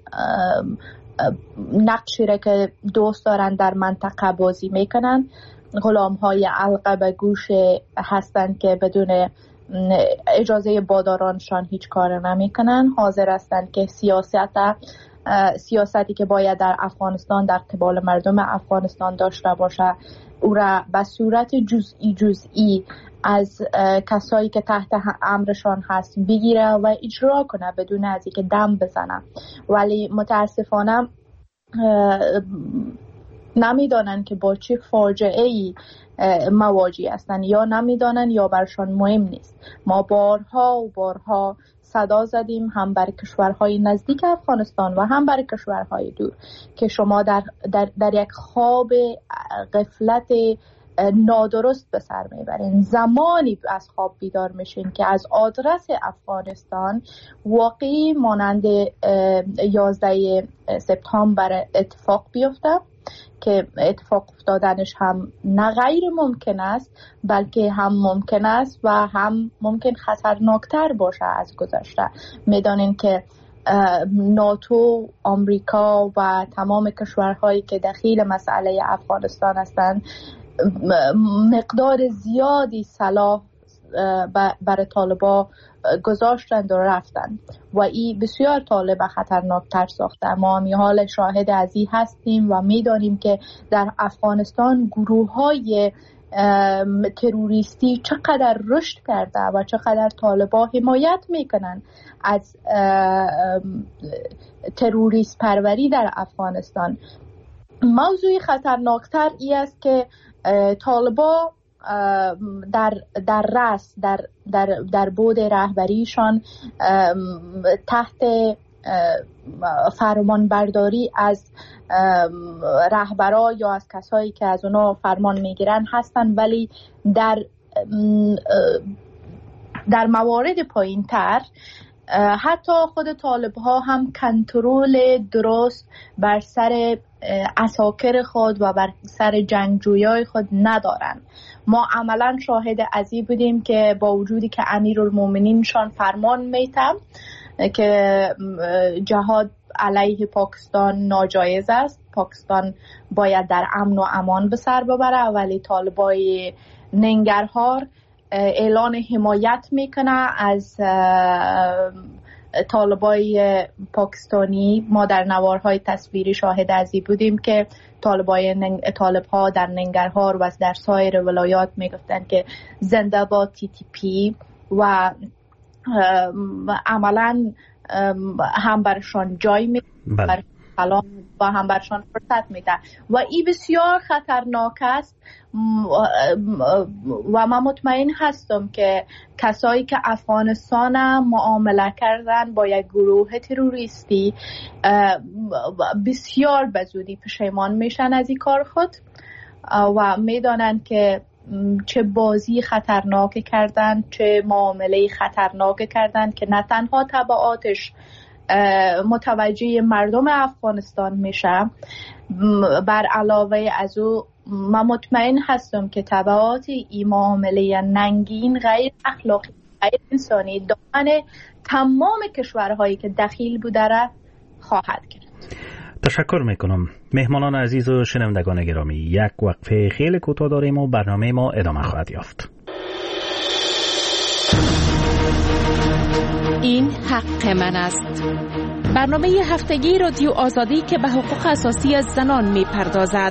نقشی را که دوست دارن در منطقه بازی میکنن. غلام های علقه به گوش هستند که بدون اجازه بادارانشان هیچ کار نمیکنن. حاضر هستند که سیاست سیاستی که باید در افغانستان در قبال مردم افغانستان داشته باشه او را به صورت جزئی جزئی از کسایی که تحت امرشان هست بگیره و اجرا کنه بدون از اینکه دم بزنه. ولی متاسفانه نمیدانن که با چه فاجعه ای مواجه هستن، یا نمیدانن یا برشان مهم نیست. ما بارها و بارها صدا زدیم هم برای کشورهای نزدیک افغانستان و هم برای کشورهای دور که شما در, در, در یک خواب غفلت نادرست به سر میبرین. زمانی از خواب بیدار میشین که از آدرس افغانستان واقعی مانند یازده سپتامبر اتفاق بیفته که اتفاق افتادنش هم نه غیر ممکن است بلکه هم ممکن است و هم ممکن خطرناکتر باشه از گذشته. میدانین که ناتو، آمریکا و تمام کشورهایی که دخیل مسئله افغانستان هستند مقدار زیادی سلاح برای طالبا گذاشتند و رفتند و این بسیار طالب خطرناکتر ساخته. ما می حال شاهد از این هستیم و می دانیم که در افغانستان گروه های تروریستی چقدر رشد کرده و چقدر طالبا حمایت میکنن از تروریست پروری در افغانستان. موضوع خطرناکتر ای است که طالبا در در رأس در در در بود رهبریشان تحت فرمان برداری از رهبرا یا از کسایی که از اونا فرمان میگیرن هستن، ولی در در موارد پایین تر حتی خود طالب ها هم کنترل درست بر سر عساکر خود و بر سر جنگجویای خود ندارن. ما عملا شاهد از این بودیم که با وجودی که امیرالمومنین شان فرمان میتم که جهاد علیه پاکستان ناجایز است، پاکستان باید در امن و امان به سر ببره، ولی طالبای ننگرهار اعلان حمایت میکنه از طالبای پاکستانی. ما در نوارهای تصویری شاهد از این بودیم که طالبای ننگ... طالبها در ننگرهار و در سایر ولایات میگفتن که زنده باد تی تی پی و عملا هم برشان جای می بر سلام و هم برشان فرصت میده و این بسیار خطرناک است و من مطمئن هستم که کسایی که افغانستان معامله کردن با یک گروه تروریستی بسیار به زودی پشیمان میشن از این کار خود و میدانن که چه بازی خطرناک کردن، چه معامله خطرناک کردن که نه تنها تبعاتش متوجه مردم افغانستان میشه، بر علاوه از او من مطمئن هستم که تبعات این معامله ننگین غیر اخلاقی غیر انسانی دامن تمام کشورهایی که دخیل بوده را خواهد کرد. تشکر میکنم. مهمانان عزیز و شنوندگان گرامی، یک وقفه خیلی کوتاه داریم و برنامه ما ادامه خواهد یافت. این حق من است. برنامه هفتگی رادیو آزادی که به حقوق اساسی از زنان میپردازد.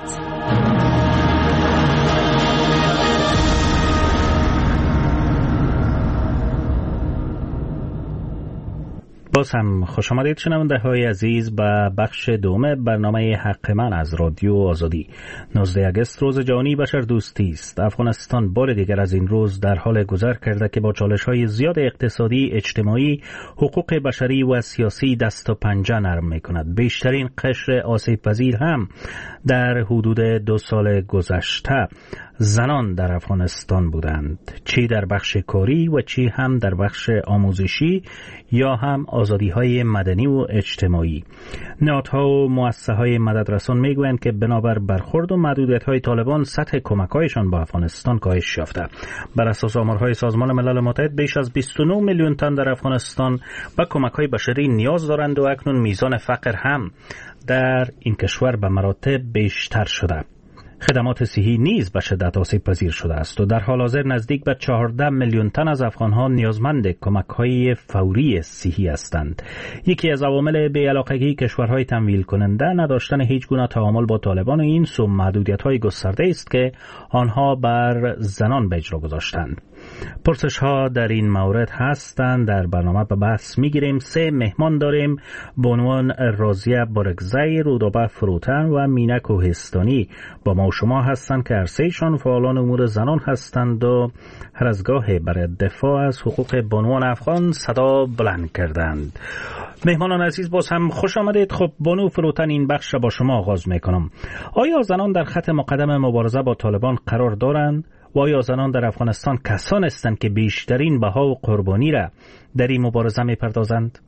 باز هم خوش آمدید شنونده های عزیز به بخش دوم برنامه حق من از رادیو آزادی. نوزده آگوست روز جهانی بشر دوستی است. افغانستان بار دیگر از این روز در حال گذر کرده که با چالش های زیاد اقتصادی، اجتماعی، حقوق بشری و سیاسی دست و پنجه نرم می کند. بیشترین قشر آسیب پذیر هم در حدود دو سال گذشته زنان در افغانستان بودند، چی در بخش کاری و چی هم در بخش آموزشی یا هم آزادی های مدنی و اجتماعی. نهادها و مؤسسه های مددرسان میگویند که بنابر برخورد و محدودیت های طالبان سطح کمک هایشان با افغانستان کاهش یافته. بر اساس آمارهای سازمان ملل متحد بیش از بیست و نه میلیون تن در افغانستان به کمک های بشری نیاز دارند و اکنون میزان فقر هم در این کشور به مراتب بیشتر شده. خدمات صحی نیز به شدت آسیب پذیر شده است و در حال حاضر نزدیک به چهارده میلیون تن از افغان‌ها نیازمند کمک‌های فوری صحی هستند. یکی از عوامل بی‌علاقگی کشورهای تمویل کننده نداشتن هیچ گونه تعامل با طالبان و این سو محدودیت‌های گسترده است که آنها بر زنان به اجرا گذاشتند. پرسش ها در این مورد هستند. در برنامه به بحث میگیریم. سه مهمان داریم به عنوان راضیه بارگزی، رودابه فروتن و مینه کوهستانی با ما و شما هستند که هر سه‌شان فعالان امور زنان هستند و هر از گاهی برای دفاع از حقوق بانوان افغان صدا بلند کردند. مهمانان عزیز باز هم خوش آمدید. خب بانو فروتن، این بخش با شما آغاز میکنم. آیا زنان در خط مقدم مبارزه با طالبان قرار دارند؟ و آیا زنان در افغانستان کسان هستند که بیشترین بها و قربانی را در این مبارزه می‌پردازند؟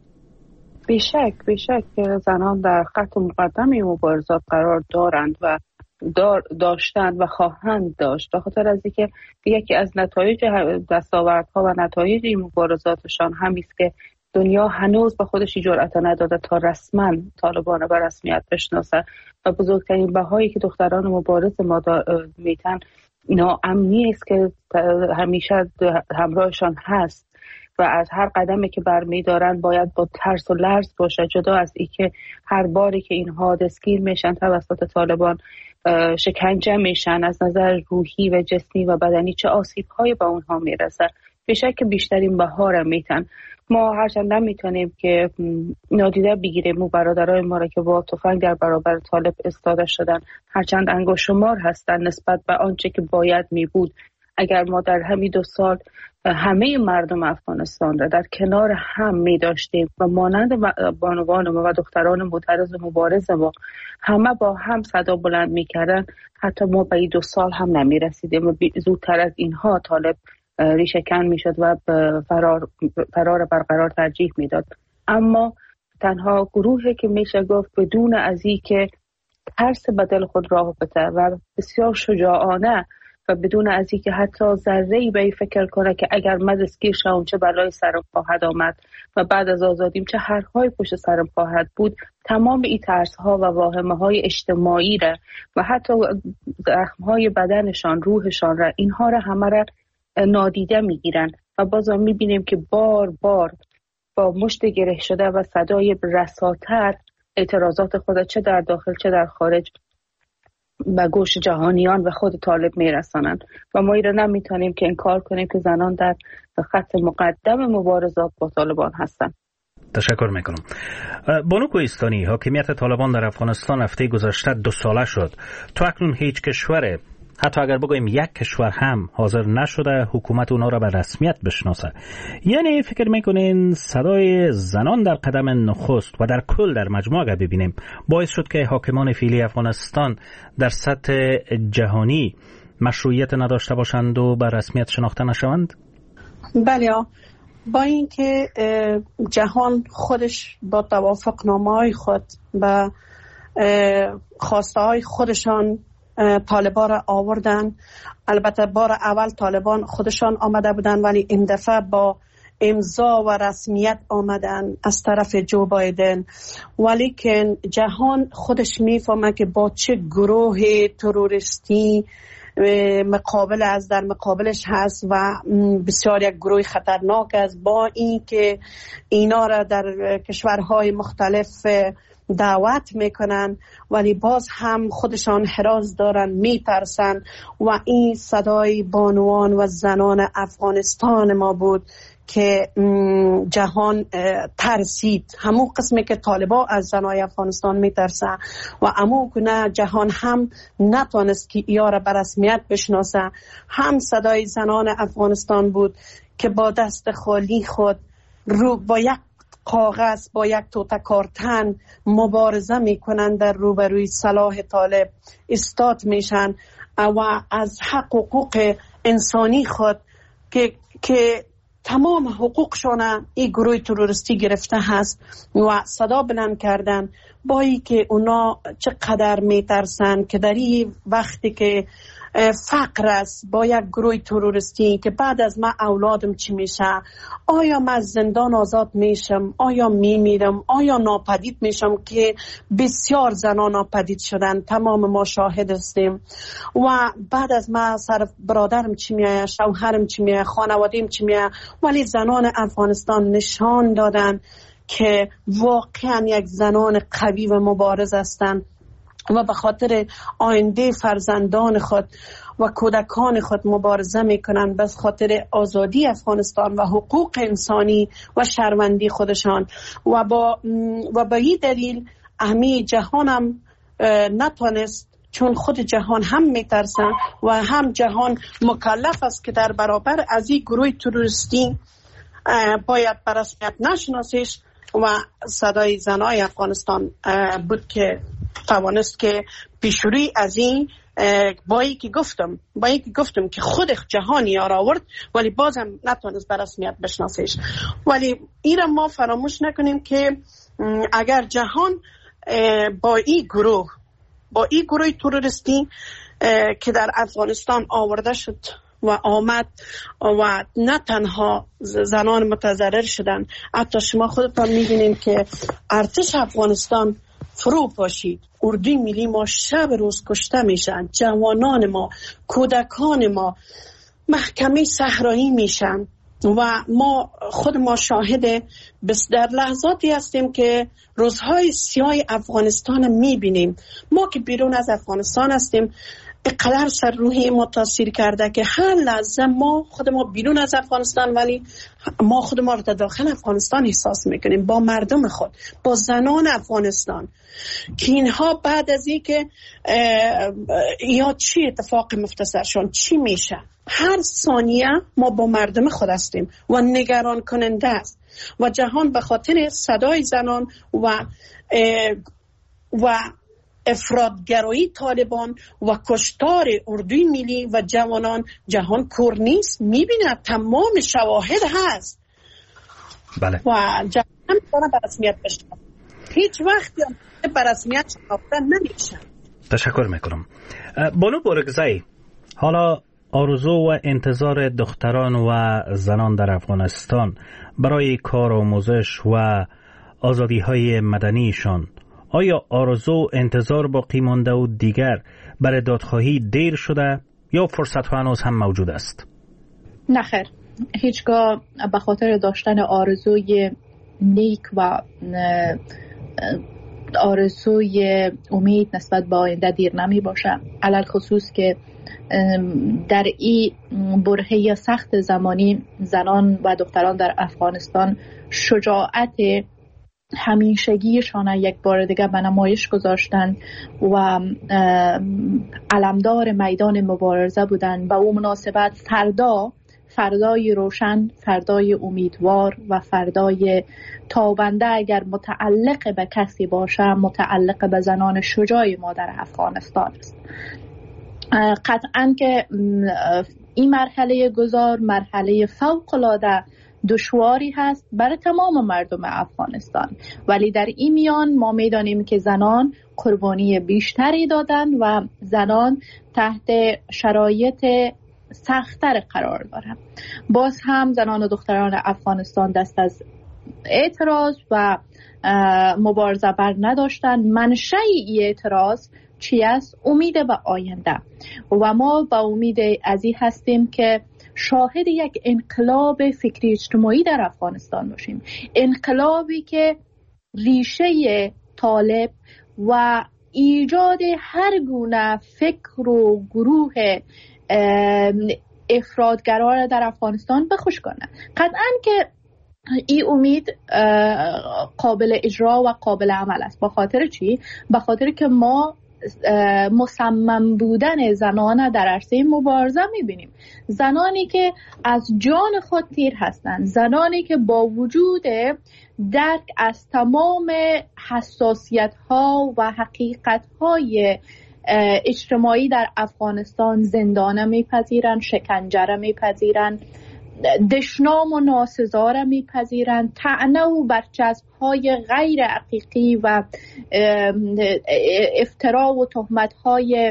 بیشک بیشک زنان در خط مقدم مبارزات قرار دارند و دار داشتند و خواهند داشت، به خاطر از اینکه یکی از نتایج دستاوردها و نتایج این مبارزاتشان همین است که دنیا هنوز به خودش جرأت نداده تا رسما طالبان به رسمیت بشناسه و بزرگترین بهایی که دختران مبارز ما میتن ناامنی است که همیشه همراهشان هست و از هر قدمی که برمی‌دارن باید با ترس و لرز باشه، جدا از اینکه هر باری که اینها دستگیر میشن توسط طالبان شکنجه میشن، از نظر روحی و جسمی و بدنی چه آسیب‌هایی به اونها میرسه. بیشک بیشترین بها را میتن. ما هرچند نمیتونیم که نادیده بگیریم و برادرای ما را که با تفنگ در برابر طالب ایستاده شدن هرچند انگشت شمار هستند نسبت به آنچه که باید می بود. اگر ما در همین دو سال همه مردم افغانستان را در کنار هم می داشتیم و مانند بانوان ما و دختران معترض و مبارز ما همه با هم صدا بلند می کردن، حتی ما به این دو سال هم نمی رسیدیم و زودتر از اینها طالب ریشه کن می شد و فرار, فرار برقرار ترجیح می داد. اما تنها گروهی که میشه گفت بدون از این که ترس به دل خود راه بده و بسیار شجاعانه و بدون از این که حتی ذره‌ای به این فکر کنه که اگر من دستگیر شوم چه بلای سرم خواهد آمد و بعد از آزادیم چه حرف‌های پشت سرم خواهد بود، تمام این ترس‌ها و واهمه‌های اجتماعی را و حتی زخم‌های بدنشان، روحشان را، اینها را همه را نادیده میگیرن و بازم میبینیم که بار بار با مشت گره شده و صدای رساتر اعتراضات خود چه در داخل چه در خارج به گوش جهانیان و خود طالب میرسانند و ما ایره نمیتونیم که انکار کنیم که زنان در خط مقدم مبارزات با طالبان هستند. تشکر میکنم. بانو کوهستانی، حاکمیت طالبان در افغانستان هفته گذشته دو ساله شد. تو اکنون هیچ کشور، حتی اگر بگویم یک کشور هم حاضر نشده حکومت اونا را به رسمیت بشناسه. یعنی فکر میکنین صدای زنان در قدم نخست و در کل در مجموعه اگر ببینیم باعث شد که حاکمان فعلی افغانستان در سطح جهانی مشروعیت نداشته باشند و به رسمیت شناخته نشوند؟ بله، با اینکه جهان خودش با توافقنامه‌های خود و خواسته های خودشان طالبان را آوردن. البته بار اول طالبان خودشان آمده بودن ولی این دفعه با امضا و رسمیت آمدن از طرف جو بایدن، ولی که جهان خودش میفهمه که با چه گروه تروریستی مقابل از در مقابلش هست و بسیار یک گروه خطرناک است. با این که اینا را در کشورهای مختلف دعوت میکنن ولی باز هم خودشان حراس دارن، میترسن و این صدای بانوان و زنان افغانستان ما بود که جهان ترسید، همون قسمی که طالبا از زنای افغانستان میترسه و همون گونه جهان هم نتونست که ایاره به رسمیت بشناسه. هم صدای زنان افغانستان بود که با دست خالی خود رو با یک کاغذ با یک توته کارتن مبارزه میکنن در روبروی صلاح طالب استاد میشن و از حق حقوق انسانی خود که که تمام حقوقشان این گروه تروریستی گرفته هست و صدا بلند کردن، با ای که اونا چقدر میترسن که در این وقتی که فقر است با یک گروه تروریستی که بعد از ما اولادم چی میشه، آیا من از زندان آزاد میشم، آیا میمیرم، آیا ناپدید میشم، که بسیار زنان ناپدید شدن، تمام ما شاهد هستیم. و بعد از ما سر برادرم چی میایه، شوهرم چی میایه، خانوادیم چی میایه. ولی زنان افغانستان نشان دادن که واقعا یک زنان قوی و مبارز هستند و به خاطر آینده فرزندان خود و کودکان خود مبارزه میکنن، به خاطر آزادی افغانستان و حقوق انسانی و شهروندی خودشان. و با و به این دلیل اهمی جهان هم نتونست، چون خود جهان هم میترسن و هم جهان مکلف است که در برابر از این گروه تروریستی باید به رسمیت نشناسیش. و صدای زنای افغانستان بود که توانست که پیشروی از این بایی که گفتم بایی که گفتم که خود جهانی یار آورد، ولی بازم نتونست به رسمیت بشناسیش. ولی این را ما فراموش نکنیم که اگر جهان با این گروه با این گروه تروریستی که در افغانستان آورده شد و آمد و نه تنها زنان متضرر شدن، حتی شما خودتان می‌بینید که ارتش افغانستان فرو پاشید، اردوی ملی ما شب روز کشته میشن، جوانان ما، کودکان ما محکمه صحرایی میشن و ما خود ما شاهد بس در لحظاتی هستیم که روزهای سیاه افغانستان میبینیم. ما که بیرون از افغانستان هستیم اقدر سر روحی ما تاثیر کرده که هر لحظه ما خود ما بیرون از افغانستان، ولی ما خود ما رو در داخل افغانستان احساس میکنیم، با مردم خود، با زنان افغانستان، که اینها بعد از این که یا چی اتفاق مفتصرشان چی میشه، هر ثانیه ما با مردم خود هستیم و نگران کننده است. و جهان به خاطر صدای زنان و و افراطگرایی طالبان و کشتار اردوی ملی و جوانان جهان کور نیست، میبینه، تمام شواهد هست. بله. و جهان میتونه به رسمیت بشناسه، هیچ وقت به رسمیت شناخته نمیشه. تشکر میکنم. بانو بارگزایی، حالا آرزو و انتظار دختران و زنان در افغانستان برای کار و آموزش و آزادی های مدنیشان، آیا آرزو انتظار باقی مانده و دیگر برای دادخواهی دیر شده یا فرصت هنوز هم موجود است؟ نخیر، هیچگاه به خاطر داشتن آرزوی نیک و آرزوی امید نسبت به آینده دیر نمی باشه، علل خصوص که در این برهه سخت زمانی زنان و دختران در افغانستان شجاعت همیشگیشان یک بار دیگه به نمایش گذاشتند و علمدار میدان مبارزه بودند. به اون مناسبت فردا فردای روشن، فردای امیدوار و فردای تابنده اگر متعلق به کسی باشه، متعلق به زنان شجاع ما در افغانستان است. قطعاً که این مرحله گذار مرحله فوق‌العاده دشواری هست برای تمام مردم افغانستان، ولی در این میان ما میدانیم که زنان قربانی بیشتری دادن و زنان تحت شرایط سخت‌تر قرار دارن. باز هم زنان و دختران افغانستان دست از اعتراض و مبارزه بر نداشتن. منشأ این اعتراض چی است؟ امید به آینده، و ما با امید از این هستیم که شاهد یک انقلاب فکری اجتماعی در افغانستان باشیم، انقلابی که ریشه طالب و ایجاد هر گونه فکر و گروه افراطگرا را در افغانستان بخوش کنند. قطعا که این امید قابل اجرا و قابل عمل است. با خاطر چی؟ با خاطر که ما مصمم بودن زنان در عرصه مبارزه میبینیم، زنانی که از جان خود تیر هستند، زنانی که با وجود درک از تمام حساسیت ها و حقیقت های اجتماعی در افغانستان زندانه میپذیرند، شکنجه میپذیرند، دشنام و ناسزا میپذیرند، طعنه و برچسب های غیر حقیقی و افترا و تهمت های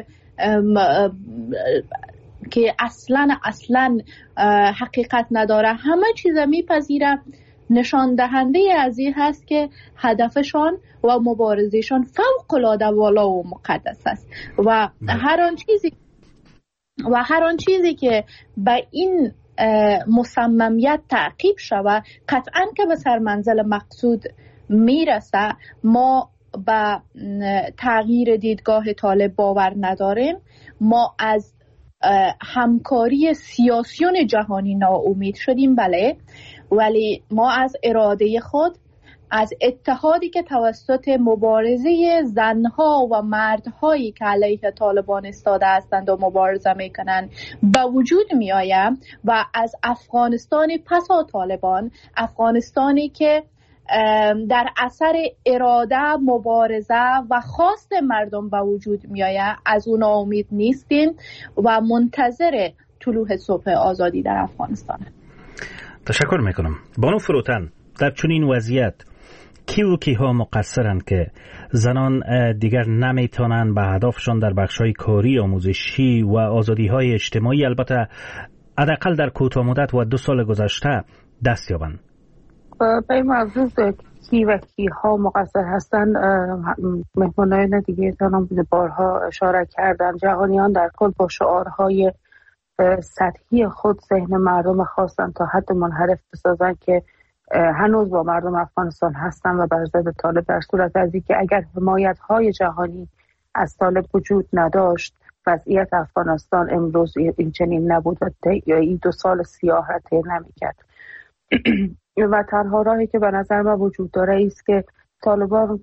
که اصلا اصلا حقیقت نداره، همه چیز میپذیرند. نشان دهنده از این هست که هدفشان و مبارزشان فوق العاده والا و مقدس است و هر آن چیزی و هر آن چیزی که به این مصممیت تعقیب شود قطعا که به سرمنزل مقصود میرسه. ما به تغییر دیدگاه طالب باور نداریم. ما از همکاری سیاسیون جهانی ناامید شدیم، بله، ولی ما از اراده خود، از اتحادی که توسط مبارزه زنها و مردهایی که علیه طالبان ایستاده هستند و مبارزه میکنند به وجود می آیم و از افغانستان پس از طالبان، افغانستانی که در اثر اراده، مبارزه و خواست مردم به وجود می آید، از اون امید نیستیم و منتظر طلوع صبح آزادی در افغانستان. تشکر میکنم. بانو فروتن، در چنین وضعیت کی و کیها مقصرند که زنان دیگر نمیتونن به هدفشان در بخش‌های کاری، آموزشی و آزادی‌های اجتماعی، البته حداقل در کوتاه مدت و دو سال گذشته، دست یابند؟ به این موضوع کی و کیها مقصر هستند مهمانان دیگه تانم بارها اشاره کردن. جهانیان در کل با شعارهای سطحی خود ذهن مردم خواستن تا حد منحرف بسازن که هنوز با مردم افغانستان هستن و بر ضد طالب، در صورت از اینکه اگر حمایت‌های جهانی از طالب وجود نداشت وضعیت افغانستان امروز این چنین نبود و این دو سال سیاه را طی نمی‌کرد. و تنها راهی که به نظر من وجود داره است که طالبان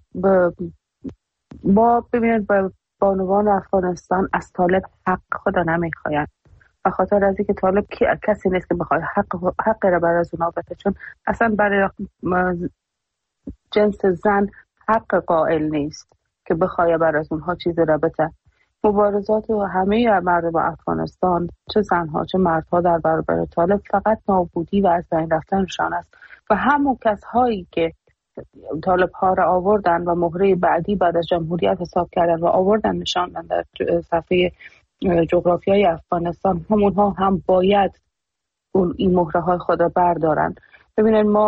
با ببینید با بانوان افغانستان از طالب حق خدا نمیخواین، به خاطر از اینکه طالب کسی نیست که بخواد حق حق را بر از اونا بده، چون اصلا برای جنس زن حق قائل نیست که بخواد بر از اونها چیزی را بده. مبارزات و همه مردم افغانستان، چه زنها چه مردها، در برابر طالب فقط نابودی و از بین رفتنشان است و همون کسایی که طالب ها را آوردن و مهره بعدی بعد از جمهوریت حساب کردن و آوردن نشاندن در صفحه جغرافیای افغانستان، همونها هم باید اون این مهره های خود را بردارن. ببینید ما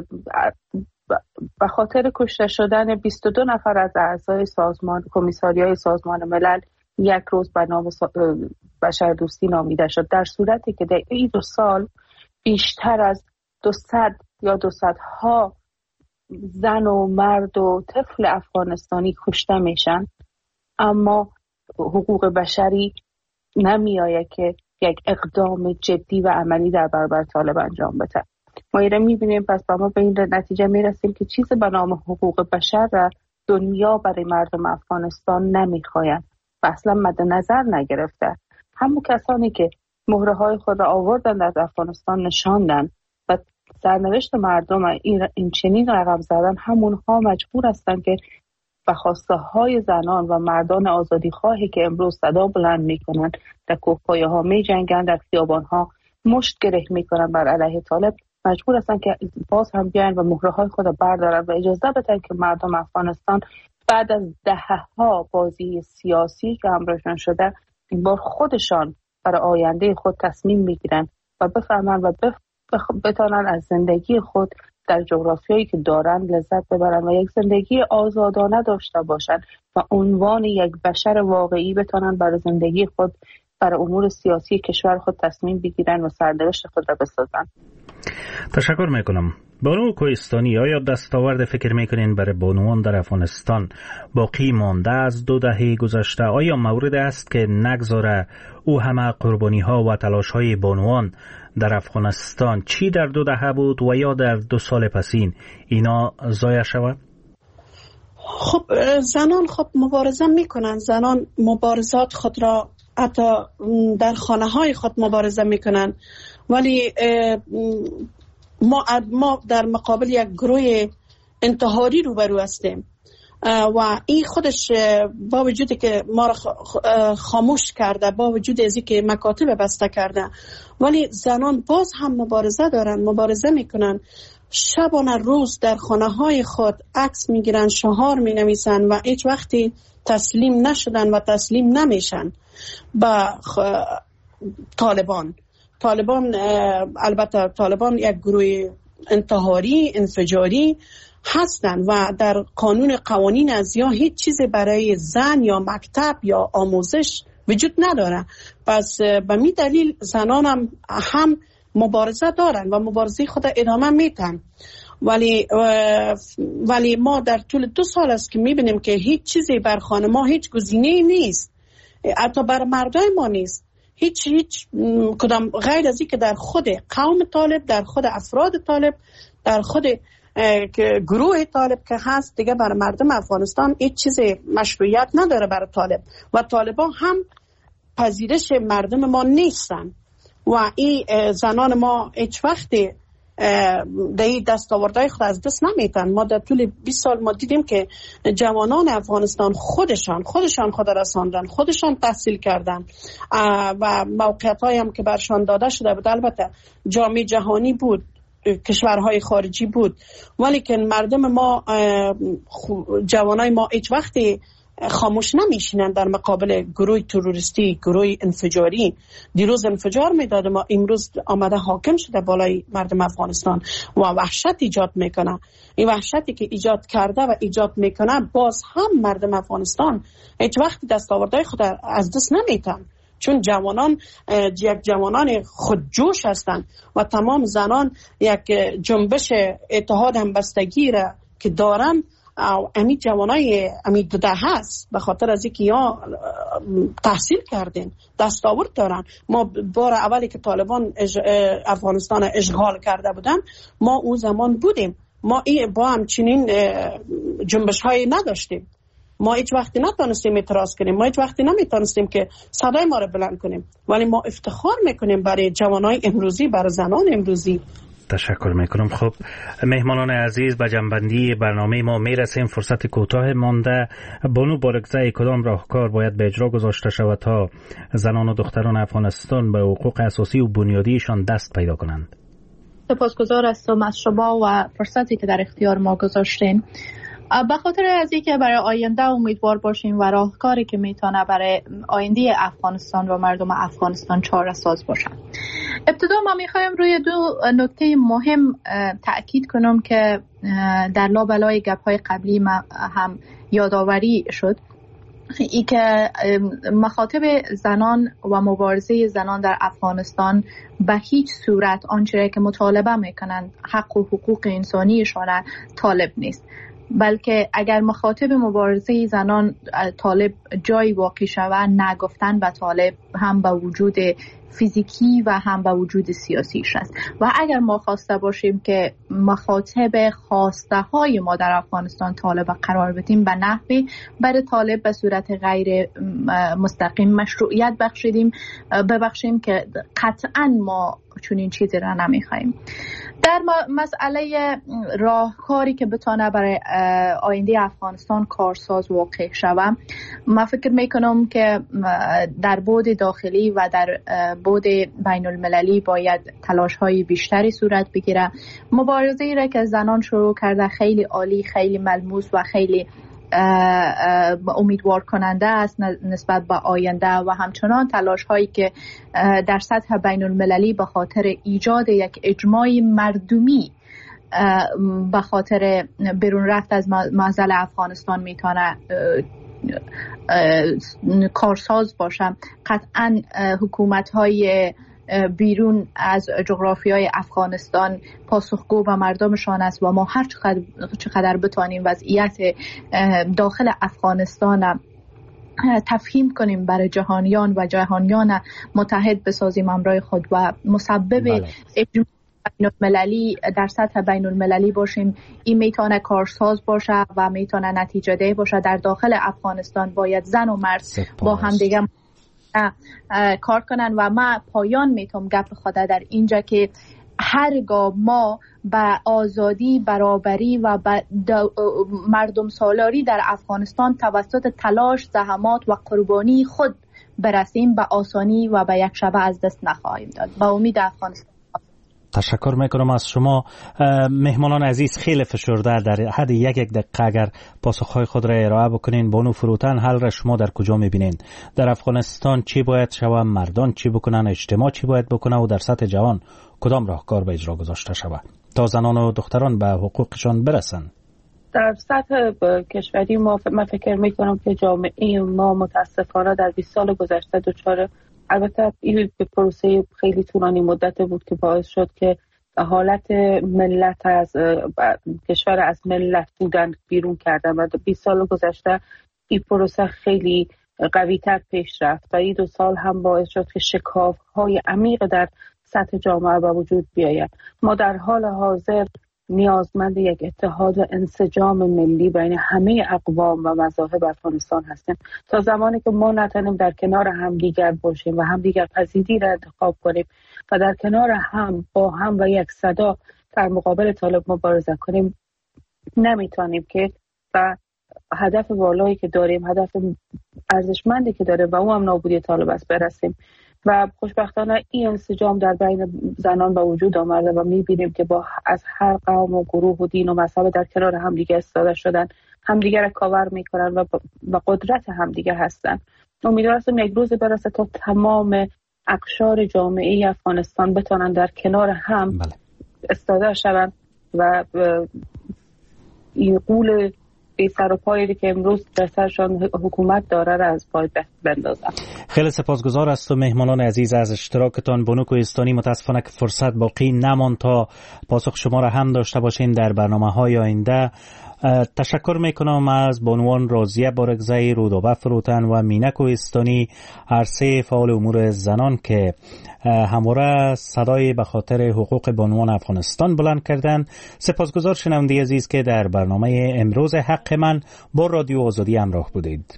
به خاطر کشته شدن بیست و دو نفر از اعضای سازمان کمیساریای سازمان ملل یک روز به نام بشردوستی نامیده شد، در صورتی که در این دو سال بیشتر از دوصد یا دوصد ها زن و مرد و طفل افغانستانی کشته میشن، اما حقوق بشری نمی آید که یک اقدام جدی و عملی در برابر طالب انجام بده. ما ایره می بینیم، پس با ما به این نتیجه می رسیم که چیز به نام حقوق بشر را دنیا برای مردم افغانستان نمی خواهند و اصلا مد نظر نگرفته. همون کسانی که مهره های خود را آوردن در افغانستان نشاندن و سرنوشت مردم این چنین رقم زدن، همونها مجبور هستند که و خواسته های زنان و مردان آزادی خواهی که امروز صدا بلند می کنند، در کوهپایه ها می جنگند، در خیابان ها مشت گره می کنند بر علیه طالب، مجبور هستند که باز هم بیاین و مهره های خود بردارن و اجازه بدن که مردم افغانستان بعد از دهه ها بازی سیاسی که همراهشان شده، این بار خودشان برای آینده خود تصمیم میگیرن و بفهمن و بف... بخ... بتانن از زندگی خود در جغرافیایی که دارن لذت ببرن و یک زندگی آزادانه داشته باشن و عنوان یک بشر واقعی بتانن برای زندگی خود، برای امور سیاسی کشور خود تصمیم بگیرن و سرنوشت خود را بسازن. تشکر میکنم. بانو کوهستانی، آیا دستاورد فکر میکنین برای بانوان در افغانستان باقی مانده از دو دهه گذشته؟ آیا مورد است که نگذاره او همه قربانی ها و تلاش های بانوان در افغانستان چی در دو دهه بود و یا در دو سال پسین اینا ضایع شود؟ خب زنان خب مبارزه میکنن، زنان مبارزات خود را حتی در خانه های خود مبارزه میکنن، ولی ما ما در مقابل یک گروه انتحاری روبرو هستیم و این خودش با وجودی که ما را خاموش کرده، با وجود ازی که مکاتب بسته کرده، ولی زنان باز هم مبارزه دارن، مبارزه میکنن، شبانه روز در خانه های خود عکس میگیرن، شعار مینویسن و هیچ وقتی تسلیم نشدن و تسلیم نمیشن با طالبان. طالبان البته طالبان یک گروه انتحاری انفجاری هستند و در قانون قوانین ازیا هیچ چیزی برای زن یا مکتب یا آموزش وجود نداره. پس به می دلیل زنان هم, هم مبارزه دارن و مبارزه خود ادامه میتن، ولی ولی ما در طول دو سال است که میبینیم که هیچ چیزی بر خانه ما، هیچ گزینه‌ای نیست، حتی بر مردای ما نیست، هیچ هیچ کدام غیر از این که در خود قوم طالب، در خود افراد طالب، در خود گروه طالب که هست، دیگه برای مردم افغانستان هیچ چیز مشروعیت نداره برای طالب و طالبان هم پذیرش مردم ما نیستن و این زنان ما هیچ وقتی در این دستاوردهای خود از دست نمیتن. ما در طول بیست سال ما دیدیم که جوانان افغانستان خودشان خودشان خود رساندن، خودشان تحصیل کردن و موقعیت هایی هم که برشان داده شده بود، البته جامعه جهانی بود، کشورهای خارجی بود، ولی که مردم ما، جوانای ما هیچ وقتی خاموش نمیشینن در مقابل گروه تروریستی، گروه انفجاری. دیروز انفجار میداد، ما امروز آمده حاکم شده بالای مردم افغانستان و وحشت ایجاد میکنه. این وحشتی که ایجاد کرده و ایجاد میکنه، باز هم مردم افغانستان هیچ وقت دستاوردهای خود از دست نمیتن، چون جوانان یک جوانان خودجوش هستند و تمام زنان یک جنبش اتحاد همبستگی را که دارن، امی جوانای امی دده هست به خاطر از اینکه یا تحصیل کردن، دستاورد دارن. ما بار اولی که طالبان افغانستان اشغال کرده بودن، ما اون زمان بودیم، ما با همچنین جنبش هایی نداشتیم، ما هیچ وقتی نتونستیم اعتراض کنیم، ما هیچ وقتی نمیتونستیم که صدای ما رو بلند کنیم، ولی ما افتخار میکنیم برای جوانای امروزی، برای زنان امروزی. تشکر میکنم. خب مهمانان عزیز، به جنبندی برنامه ما میرسیم. فرصت کوتاه مانده. بانو بارگزای، کدام راهکار باید به اجرا گذاشته شود تا زنان و دختران افغانستان به حقوق اساسی و بنیادیشان دست پیدا کنند؟ سپاسگزار هستم از شما و فرصتی که در اختیار ما گذاشتین. به خاطر از اینکه برای آینده امیدوار باشیم و راهکاری که میتونه برای آینده افغانستان و مردم افغانستان چاره ساز باشه. ابتدا ما میخوایم روی دو نکته مهم تأکید کنم که در لابلای گپ‌های قبلی هم یادآوری شد. ای که مخاطب زنان و مبارزه زنان در افغانستان به هیچ صورت آنچه که مطالبه میکنند حق و حقوق انسانیشان طالب نیست، بلکه اگر مخاطب مبارزه زنان طالب جای واقع شود، نگفتن به طالب هم به وجود فیزیکی و هم به وجود سیاسیش است. و اگر ما خواسته باشیم که مخاطب خواسته های ما در افغانستان طالب قرار بدیم، به نحوی برای طالب به صورت غیر مستقیم مشروعیت بخشیدیم ببخشیم که قطعا ما چون این چیزی را نمیخوایم. در مسئله راهکاری که بتونه برای آینده افغانستان کارساز واقع شود، من فکر میکنم که در بعد داخلی و در بعد بین المللی باید تلاش های بیشتری صورت بگیره. مبارزه‌ای را که زنان شروع کرده خیلی عالی، خیلی ملموس و خیلی امیدوار کننده است نسبت به آینده و همچنان تلاش هایی که در سطح بین المللی به خاطر ایجاد یک اجماع مردمی به خاطر بیرون رفت از معضل افغانستان میتونه کارساز باشه. قطعا حکومت های بیرون از جغرافیای افغانستان پاسخگو به مردمشان است و ما هر چقدر, چقدر بتوانیم وضعیت داخل افغانستان تفهیم کنیم برای جهانیان و جهانیان متحد بسازیم امرای خود و مسبب بله. بین المللی در سطح بین المللی باشیم. این میتونه کارساز باشه و میتونه نتیجه ده باشه. در داخل افغانستان باید زن و مرد سپاس. با هم دیگه کار کنن و ما پایان میتونم گپ خود در اینجا که هرگاه ما به آزادی، برابری و به مردم سالاری در افغانستان توسط تلاش، زحمات و قربانی خود برسیم، به آسانی و به یک شبه از دست نخواهیم داد. با امید افغانستان. تشکر میکنم از شما مهمانان عزیز. خیلی فشرده در حد یک یک دقیقه اگر پاسخهای خود را ارائه بکنین. بانو فروتن، حل را شما در کجا میبینین؟ در افغانستان چی باید شود؟ مردان چی بکنن؟ اجتماع چی باید بکنه؟ و در سطح جهان کدام راهکار به اجرا گذاشته شود تا زنان و دختران به حقوقشان برسن؟ در سطح کشوری ما من فکر میکنم که جامعه ما متاسفانه در بیست سال گذشته دچار، البته این به پروسه خیلی طولانی مدت بود که باعث شد که حالت ملت از کشور از ملت بودن بیرون کردن و بیست سال گذشته این پروسه خیلی قوی تر پیش رفت و این دو سال هم باعث شد که شکاف های عمیق در سطح جامعه به وجود بیاید. ما در حال حاضر نیازمند یک اتحاد و انسجام ملی بین همه اقوام و مذاهب افغانستان هستیم. تا زمانی که ما نتونیم در کنار هم دیگر باشیم و هم دیگر پذیری را انتخاب کنیم و در کنار هم با هم و یک صدا در مقابل طالب مبارزه کنیم، نمیتونیم که و هدف والایی که داریم، هدف ارزشمندی که داریم و او هم نابودی طالب است برسیم. و خوشبختانه این انسجام در بین زنان به وجود آمده و می‌بینیم که با از هر قوم و گروه و دین و مذهب در کنار همدیگه استفاده شدن، همدیگه را کاور میکنن و با قدرت همدیگه هستن. امیدوارم یک روز برسه تا تمام اقشار جامعه افغانستان بتونن در کنار هم بله. استفاده شوند و این قول بی سر و پایی که امروز در سرشان حکومت داره را از پای بندازم. خیلی سپاسگزار است و مهمانان عزیز از اشتراکتان. بانو کوهستانی، متاسفانه که فرصت باقی نماند تا پاسخ شما را هم داشته باشیم در برنامه‌های آینده. تشکر میکنم از بانوان راضیه بارگزئی، رودابه فروتن و مینه کوهستانی، هر سه فعال امور زنان که همواره صدای به خاطر حقوق بانوان افغانستان بلند کردن. سپاسگزار شنونده عزیز که در برنامه امروز حق من با رادیو آزادی همراه بودید.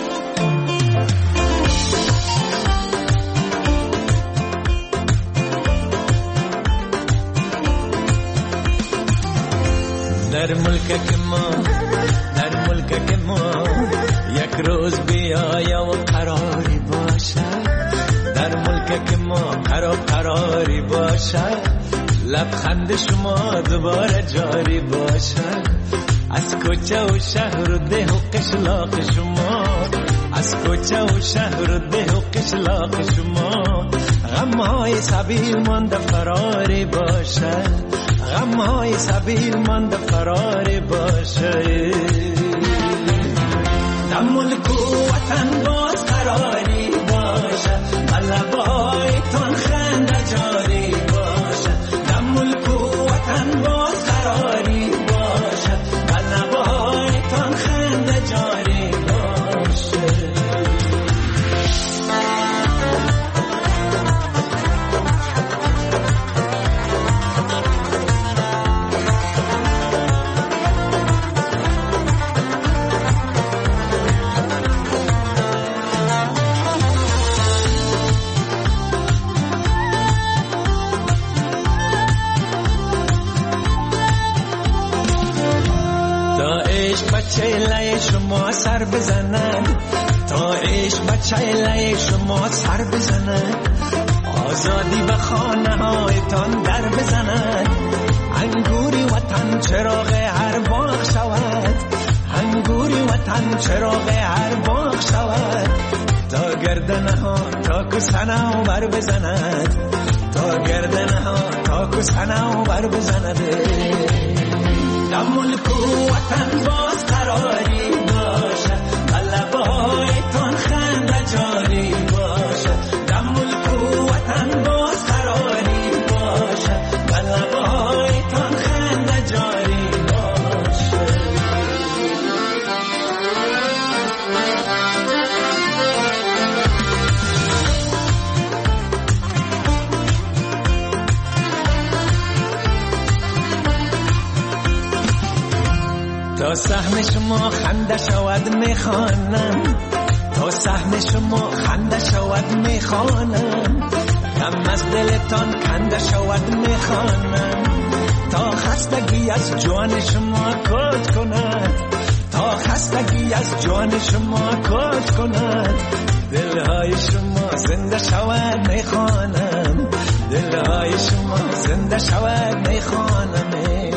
در ملک که ما در ملک که ما یک روز بیایا و قراری باشه، در ملک که ما قرار قراری باشه، لبخند شما دوباره جاری باشه، از کوچه و شهر و ده و قشلاق شما، از کوچه و شهر و ده و قشلاق شما، غمهای سبیل مانده فراری باشه، غمهای سبیل مانده فراری باشه، در ملک و وطن باز قراری باشه، لبایتان خنده جاری باشه، در ملک و وطن باز قراری باشه، لبایتان خنده جاری باشه. چهله شما سر بزنن، تا عشق بچه لای شما سر بزنن، آزادی به خانه هایتان در بزنن، انگوری وطن چراغ هر باغ شود، انگوری وطن چراغ هر باغ شود، تا گردنه ها تا کسنه بر بزند، تا گردنه ها تا کسنه بر بزند، در ملک و وطن باز قراری باشه، لبایتان خنده جاری باشه، در ملک و وطن باز تا سهم شما خنده شود میخوانم، تا سهم شما خنده شود میخوانم، غم از دلتان کنده شود میخوانم، تا خستگی از جان شما کج کند، تا خستگی از جان شما کج کند، دلهای شما زنده شود میخوانم، دلهای شما زنده شود میخوانم.